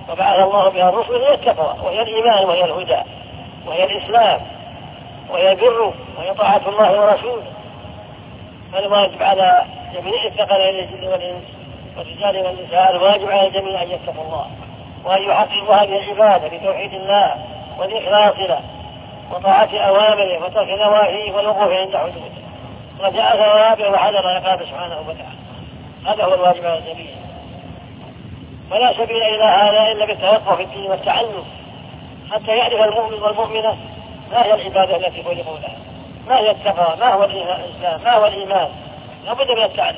وبعث الله بها الرسل هي التقوى، وهي الإيمان، وهي الهدى، وهي الإسلام، وهي البر، وهي طاعة الله ورسوله. فالواجب على جميع الثقلين الجن والإنس والرجال والنساء، الواجب على الجميع أن يتقوا الله وأن يحققوا هذه العبادة بتوحيد الله والإخلاص له وطاعة أوامره وترك نواهيه والوقوف عند حدوده رجاء ثوابه وحذر عقابه سبحانه وتعالى. هذا هو الواجب على الجميع. فلا سبيل إلى هذا إلا بالتوقف في الدين والتعلم حتى يعرف المؤمن والمؤمنة ما هي العبادة التي خلقوا لها، ما هي التقوى، ما هو الإسلام، ما هو الإيمان. لابد من التعلم.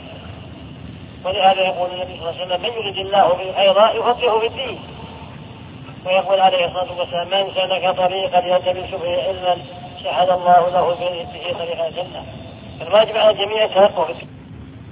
ولهذا يقول النبي صلى الله عليه وسلم: من يرد الله به خيرا يفقهه في الدين. ويقول عليه الصلاة والسلام: من سلك طريقا يلتمس به علما شهد الله له به طريق الجنة. فالواجب على الجميع التوقف في الدين.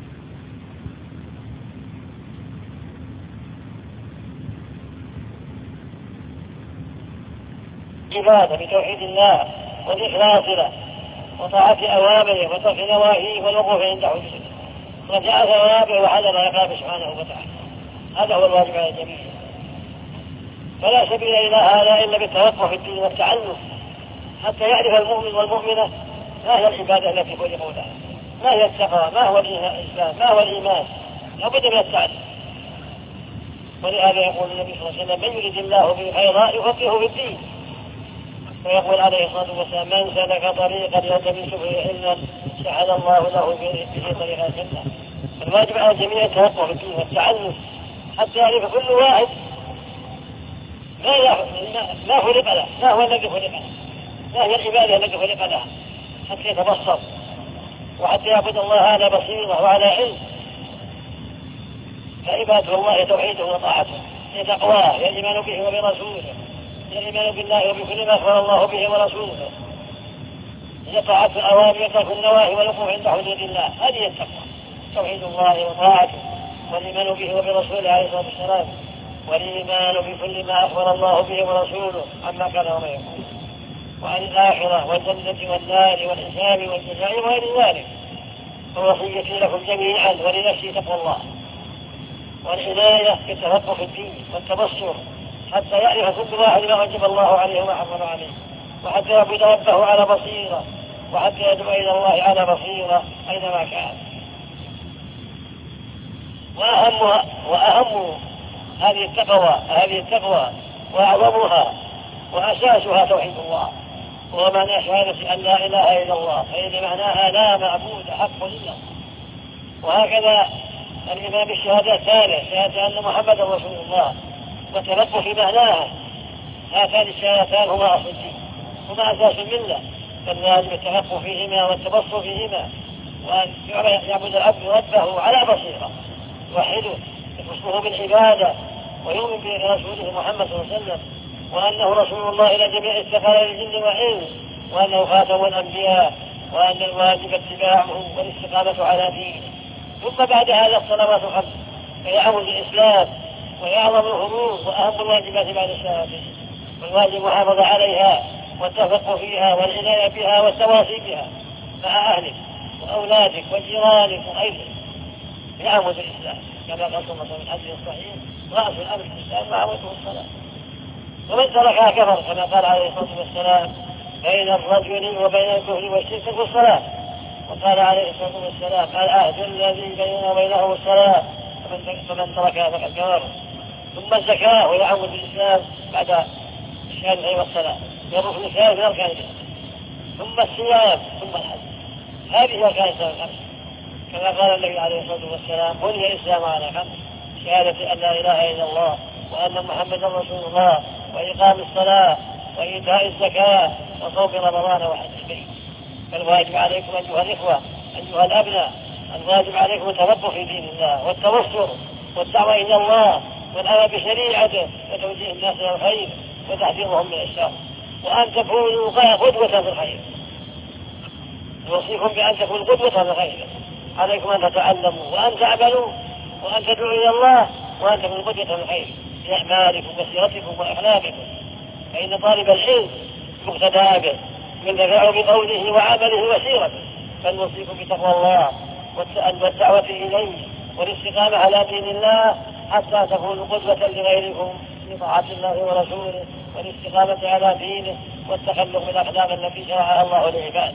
عبادة بتوحيد الله والإخلاص له وطاعة أوامره وترك نواهيه والوقوف عند حدوده رجاء ثوابه وحذر عقابه سبحانه وتعالى. هذا هو الواجب على الجميع. فلا سبيل إلى هذا إلا بالتوقف في الدين والتعلم حتى يعرف المؤمن والمؤمنة ما هي العبادة التي خلقوا لها، ما هي التقوى، ما هو الإسلام، ما هو الإيمان. لابد من التعلم. ولهذا يقول النبي صلى الله عليه وسلم: من يرد الله به خيرا يفقهه في الدين. ويقول عليه الصلاة والسلام: من سلك طريقا يلتمس به علما شهد الله له به طريق الجنة. الواجب على الجميع التوقف في الدين والتعلم حتى يعرف كل واحد ما خلق له، ما هو الذي خلق له، ما هي العبادة التي خلق لها، حتى يتبصر وحتى يعبد الله على بصيرة وعلى علم. فعبادة الله توحيده وطاعته، هي تقواه، هي الإيمان به وبرسوله، هي الإيمان بالله وبكل ما أخبر الله به ورسوله، هي طاعة الأوامر وترك النواهي والوقوف عند حدود الله. هذه التقوى، توحيد الله وطاعته والإيمان به وبرسوله عليه الصلاة والسلام، والإيمان بكل ما أخبر الله به ورسوله عما كان وما يكون، وعن الآخرة والجنة والنار والحساب والجزاء وغير ذلك. فوصيتي لكم جميعا ولنفسي تقوى الله والعناية بالتفقه في الدين والتبصر حتى يعرف كل واحد ما وجب الله عليه وما حرم عليه، وحتى يعبد ربه على بصيرة، وحتى يدعو إلى الله على بصيرة أينما كان. وأهم هذه التقوى وأعظمها وأساسها توحيد الله، وهو معنى شهادة أن لا إله إلا الله، فإن معناها لا معبود حق إلا الله. وهكذا الإيمان بالشهادة الثالث، شهادة أن محمدا رسول الله، وتلقوا في معناها. هاتان الشهادتان هما أصل الدين، هما أساس الملة، فالواجب التلقوا فيهما والتبصر فيهما، وأن يعبد العبد ربه على بصيرة، يوحده، يخصه بالعبادة، ويؤمن برسوله محمد صلى الله عليه وسلم، وأنه رسول الله إلى جميع الثقلين الجن والإنس، وأنه خاتم الأنبياء، وأن الواجب اتباعه والاستقامة على دينه. ثم بعد هذا الصلوات الخمس، فهي عمود الإسلام وهي أعظم الهروب وأهم الواجبات بعد الشهادة، والواجب المحافظة عليها والتفقه فيها والعناية بها والتواصي بها مع أهلك وأولادك وجيرانك وغيرك. هي عمود الإسلام كما قال صلى الله عليه وسلم في الحديث الصحيح: رأس الأمر الإسلام وعموده الصلاة. ومن تركها كفر كما قال عليه الصلاة والسلام: بين الرجل وبين الكفر والشرك في الصلاة. وقال عليه الصلاة والسلام: العهد الذي بيننا وبينه الصلاة، فمن تركها فقد كفر. ثم الزكاة وهي عمود الإسلام بعد الشهادة والصلاة، هي الركن الثالث من أركان الإسلام. ثم الصيام، ثم الحج. هذه أركان الإسلام الخمس، كما قال النبي عليه الصلاة والسلام: بني الإسلام على خمس: شهادة أن لا إله إلا الله وأن محمدا رسول الله، وإقام الصلاة، وإيتاء الزكاة، وصوم رمضان وحج البيت. فالواجب عليكم أيها الإخوة أيها الأبناء، الواجب عليكم التفقه في دين الله والتبصر والدعوة إلى الله والعمل بشريعته وتوجيه الناس إلى الخير وتحذيرهم من الشر، وأن تكونوا قدوة في الخير. نوصيكم بأن تكونوا قدوة في الخير. عليكم أن تتعلموا وأن تعملوا وأن تدعوا إلى الله وأن تكونوا قدوة في الخير في أعمالكم وسيرتكم وأخلاقكم. فإن طالب العلم مقتدى به ينتفع بقوله وعمله وسيرته. فنوصيكم بتقوى الله والدعوة إليه والاستقامة على دين الله حتى تكونوا قدوة لغيركم في طاعة الله ورسوله والاستقامة على دينه والتخلق بالأقدام التي شرعها الله لعباده.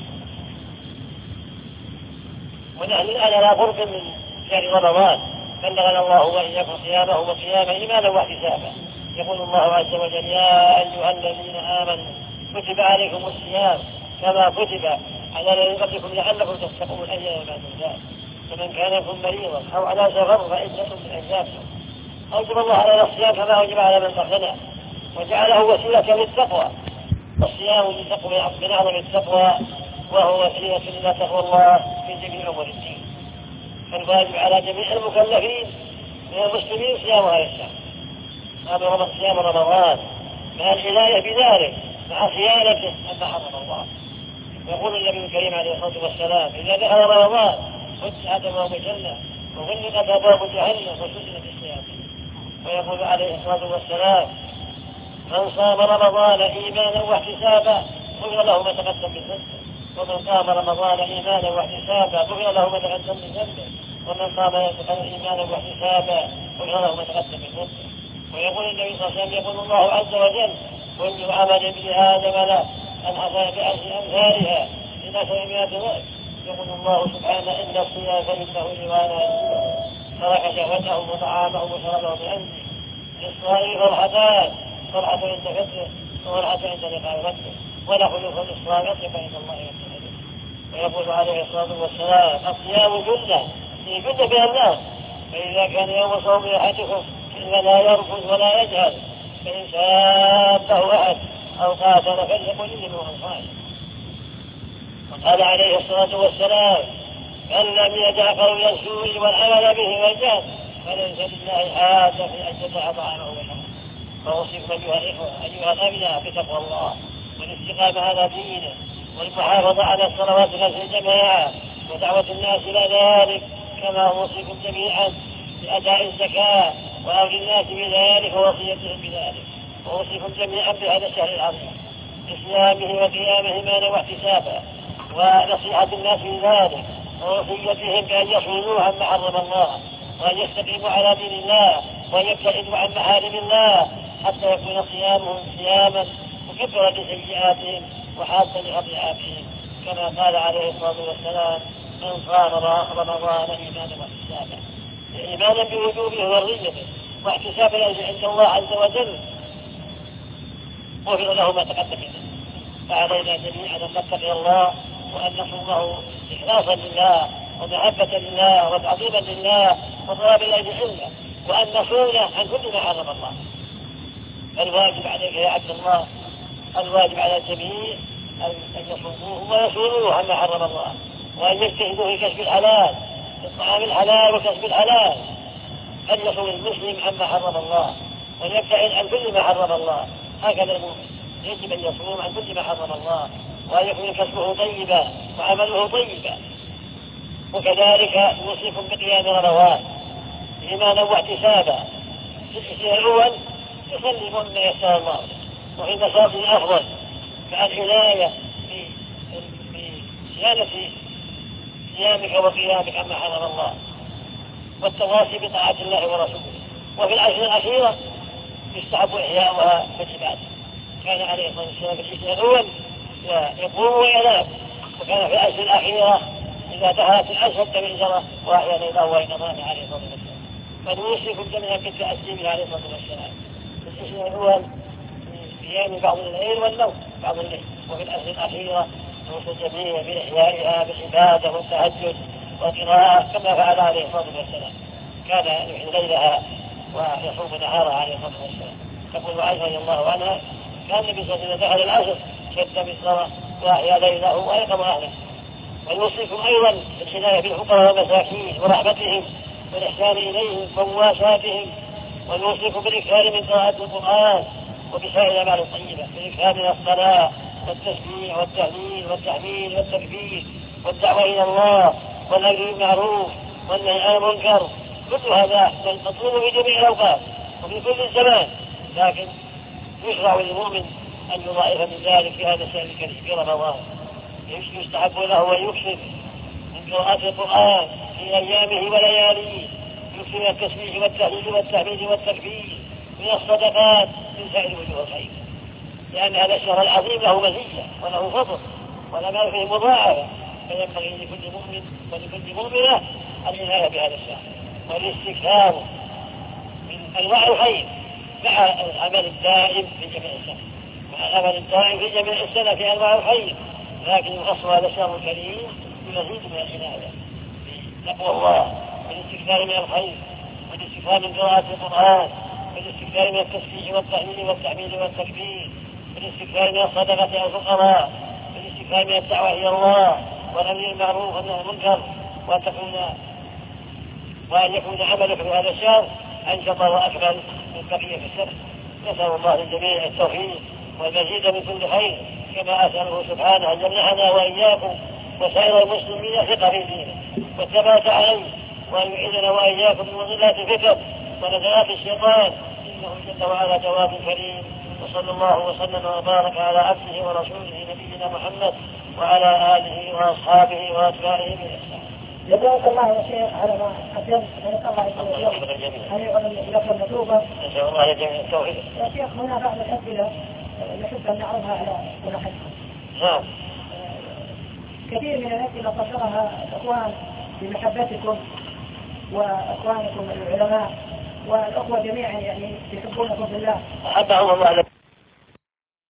ونحن الآن على قرب من شهر رمضان، بلغنا الله وإياكم صيامه وقيامه إيمانا واحتسابا. يقول الله عز وجل: يا أيها الذين آمنوا كتب عليكم الصيام كما كتب على الذين قبلكم لعلكم تتقون أياما معدودات، فمن كان منكم مريضا أو على سفر فعدة من أيام. أوجب الله على الصيام كما أوجب على من قبلنا، وجعله وسيلة للتقوى، والصيام من أعظم التقوى، وهو وسيلة إلى تقوى الله في جميع أمور الدين. فالواجب على جميع المكلفين من المسلمين صيام هذا الشهر، هذا صيام رمضان، مع العناية بذلك مع صيانته عما حرم الله. يقول النبي الكريم عليه الصلاة والسلام: إذا دخل رمضان فتحت أبواب الجنة وغلقت أبواب جهنم وسجنت الشياطين. ويقول عليه الصلاة والسلام: من صام رمضان إيمانا واحتسابا غفر له ما تقدم من ذنبه، ومن قام رمضان إيمانا واحتسابا غفر له ما تقدم من ذنبه، ومن قام إيمانا واحتسابا غفر له ما تقدم من ذنبه. ويقول النبي صلى الله عليه وسلم: يقول الله عز وجل: كل عمل ابن آدم له الحسنة بعشر أمثالها إلى 700 ضعف. يقول الله سبحانه: إن الصيام فإنه لوانا ترك شهوته وطعامه وشربه بأمره. للصائم فرحتان: فرحة عند فطره وفرحة عند لقاء ربه، ولا خلوف للصائم فإن الله يغفر له. ويقول عليه الصلاة والسلام: الصيام جنة في جنة بها الناس، فإذا كان يوم صوم أحدكم فلا يرفض ولا يجهل، فإن شابه أحد أو قاتل فليقل إني صائم. وقال عليه الصلاة والسلام: من لم يدع قول السوء والعمل به والجهل فليس لله حاجة في أن يدع طعامه وشرابه. فأوصيكم أيها الإخوة أيها الأبناء بتقوى الله والاستقامة على دينه والمحافظة على الصلوات الخمس جماعة ودعوة الناس إلى ذلك، كما أوصيكم جميعا بأداء الزكاة وأمر الناس بذلك ووصيتهم بذلك. وأوصيكم جميعا بهذا الشهر العظيم بصيامه وقيامه إيمانا واحتسابا ونصيحة الناس بذلك، ووصيتهم بأن يصوموا عما حرم الله وأن يستقيموا على دين الله وأن يبتعدوا عن محارم الله، حتى يكون صيامهم صياما مكفرا لسيئاتهم وحاصا لخطيئاتهم، كما قال عليه الصلاة والسلام: من صام رمضان إيمانا واحتسابا، إيمانا بوجوبه وظلمه واحتسابا عند الله عز وجل غفر له ما تقدم منه. فعلينا جميعا أن نتقي الله وأن نصومه إخلاصا لله ومحبة لله وتعظيما لله وطلب الأجر علمه، وأن نصونه عن كل ما حرم الله. الواجب عليك يا عبد الله، الواجب على الجميع أن يصوموه ويصونوه عما حرم الله، وأن يجتهدوا في كسب الحلال، في الطعام الحلال وكسب الحلال. أن يصوم المسلم عما حرم الله ويبتعد عن كل ما حرم الله. هكذا المؤمن يجب أن يصوم عن كل ما حرم الله، وأن يكون كسبه طيبا وعمله طيبا. وكذلك نوصيكم بقيام رمضان إيمانا واحتسابا. في الشيء الأول يسلمون ما يسر الله، وفي المساجد الأفضل مع العناية بصيانة صيامك وقيامك عما حرم الله والتواصي بطاعة الله ورسوله. وفي العشر الأخيرة يستحب إحياؤها بالعبادة. كان عليه الصلاة والسلام في الشيء الأول يقوم وينام، وكان في العشر الأخيرة إذا دخلت العشر تميزرة وأحيا ليله وينام عليه الصلاة والسلام. فنوصيكم جميعا بالتأسيم عليه الصلاة والسلام في الشيء الأول قيام بعض الليل والنوم بعض الليل، وفي العشر الأخيرة نوصي الجميع بإحيائها بالعبادة والتهجد والقراءة كما فعل عليه الصلاة والسلام. كان يحيي ليلها ويصوم نهارها عليه الصلاة والسلام. تقول عائشة رضي الله عنها: كان النبي صلى الله عليه وسلم دخل العصر شد بالصلاة وأحيا ليله وأيقظ أهله. ونوصيكم أيضا بالعناية بالفقراء والمساكين ورحمتهم والإحسان إليهم ومواساتهم. ونوصيكم بالإكثار من قراءة القرآن وبسائر الأعمال الطيبة، بالإكثار من الصلاة والتسبيح والتهليل والتحميد والتكبير والدعوة إلى الله والأمر بالمعروف والنهي عن المنكر. كل هذا مطلوب في جميع الأوقات وفي كل الزمان، لكن يشرع للمؤمن أن يضاعف من ذلك في هذا الشهر الكريم في رمضان. يستحب له أن يكثر من قراءة القرآن في أيامه ولياليه، من التسبيح والتهليل والتحميد والتكبير من الصدقات من سائر وجوه الخير، لأن هذا الشهر العظيم له مزية وله فضل وله فيه مضاعفة، فينبغي لكل مؤمن ولكل مؤمنة العناية بهذا الشهر والاستكثار من أنواع الخير مع العمل الدائم في جميع السنة، مع العمل الدائم في جميع السنة في أنواع الخير، لكن يخص هذا الشهر الكريم بمزيد من العناية بتقوى الله والاستكثار من الخير والاستكثار من قراءة القرآن والاستكثار من التسبيح والتهليل والتحميد والتكبير والاستكثار من الصدقة على الفقراء والاستكثار من الدعوة إلى الله والأمر بالمعروف والنهي عن المنكر، وأن يكون عملك في هذا الشهر أنشط وأكمل من بقية السنة. نسأل الله للجميع التوفيق والمزيد من كل خير، كما أسأله سبحانه أن يمنحنا وإياكم وسائر المسلمين ثقة في دينه والثبات عليه، وأن يعيذنا وإياكم من مضلات الفتن ونزغات الشيطان، إنه جل وعلا جواد كريم. وصلى الله وسلم وبارك على عبده ورسوله نبينا محمد وعلى آله وأصحابه وأتباعه بإحسان. جزاك الله يا شيخ على ما قدمت، نسأل الله أن يعلم لك المطلوبة. نسأل الله لجميع التوفيق. يا شيخ هنا بعض الأسئلة نحب أن نعرضها على ملاحظة. نعم. كثير من الأسئلة قدرها الأخوان بمحبتكم وأخوانكم العلماء والأخوة جميعا يعني يحبونكم في الله. أحبهم الله.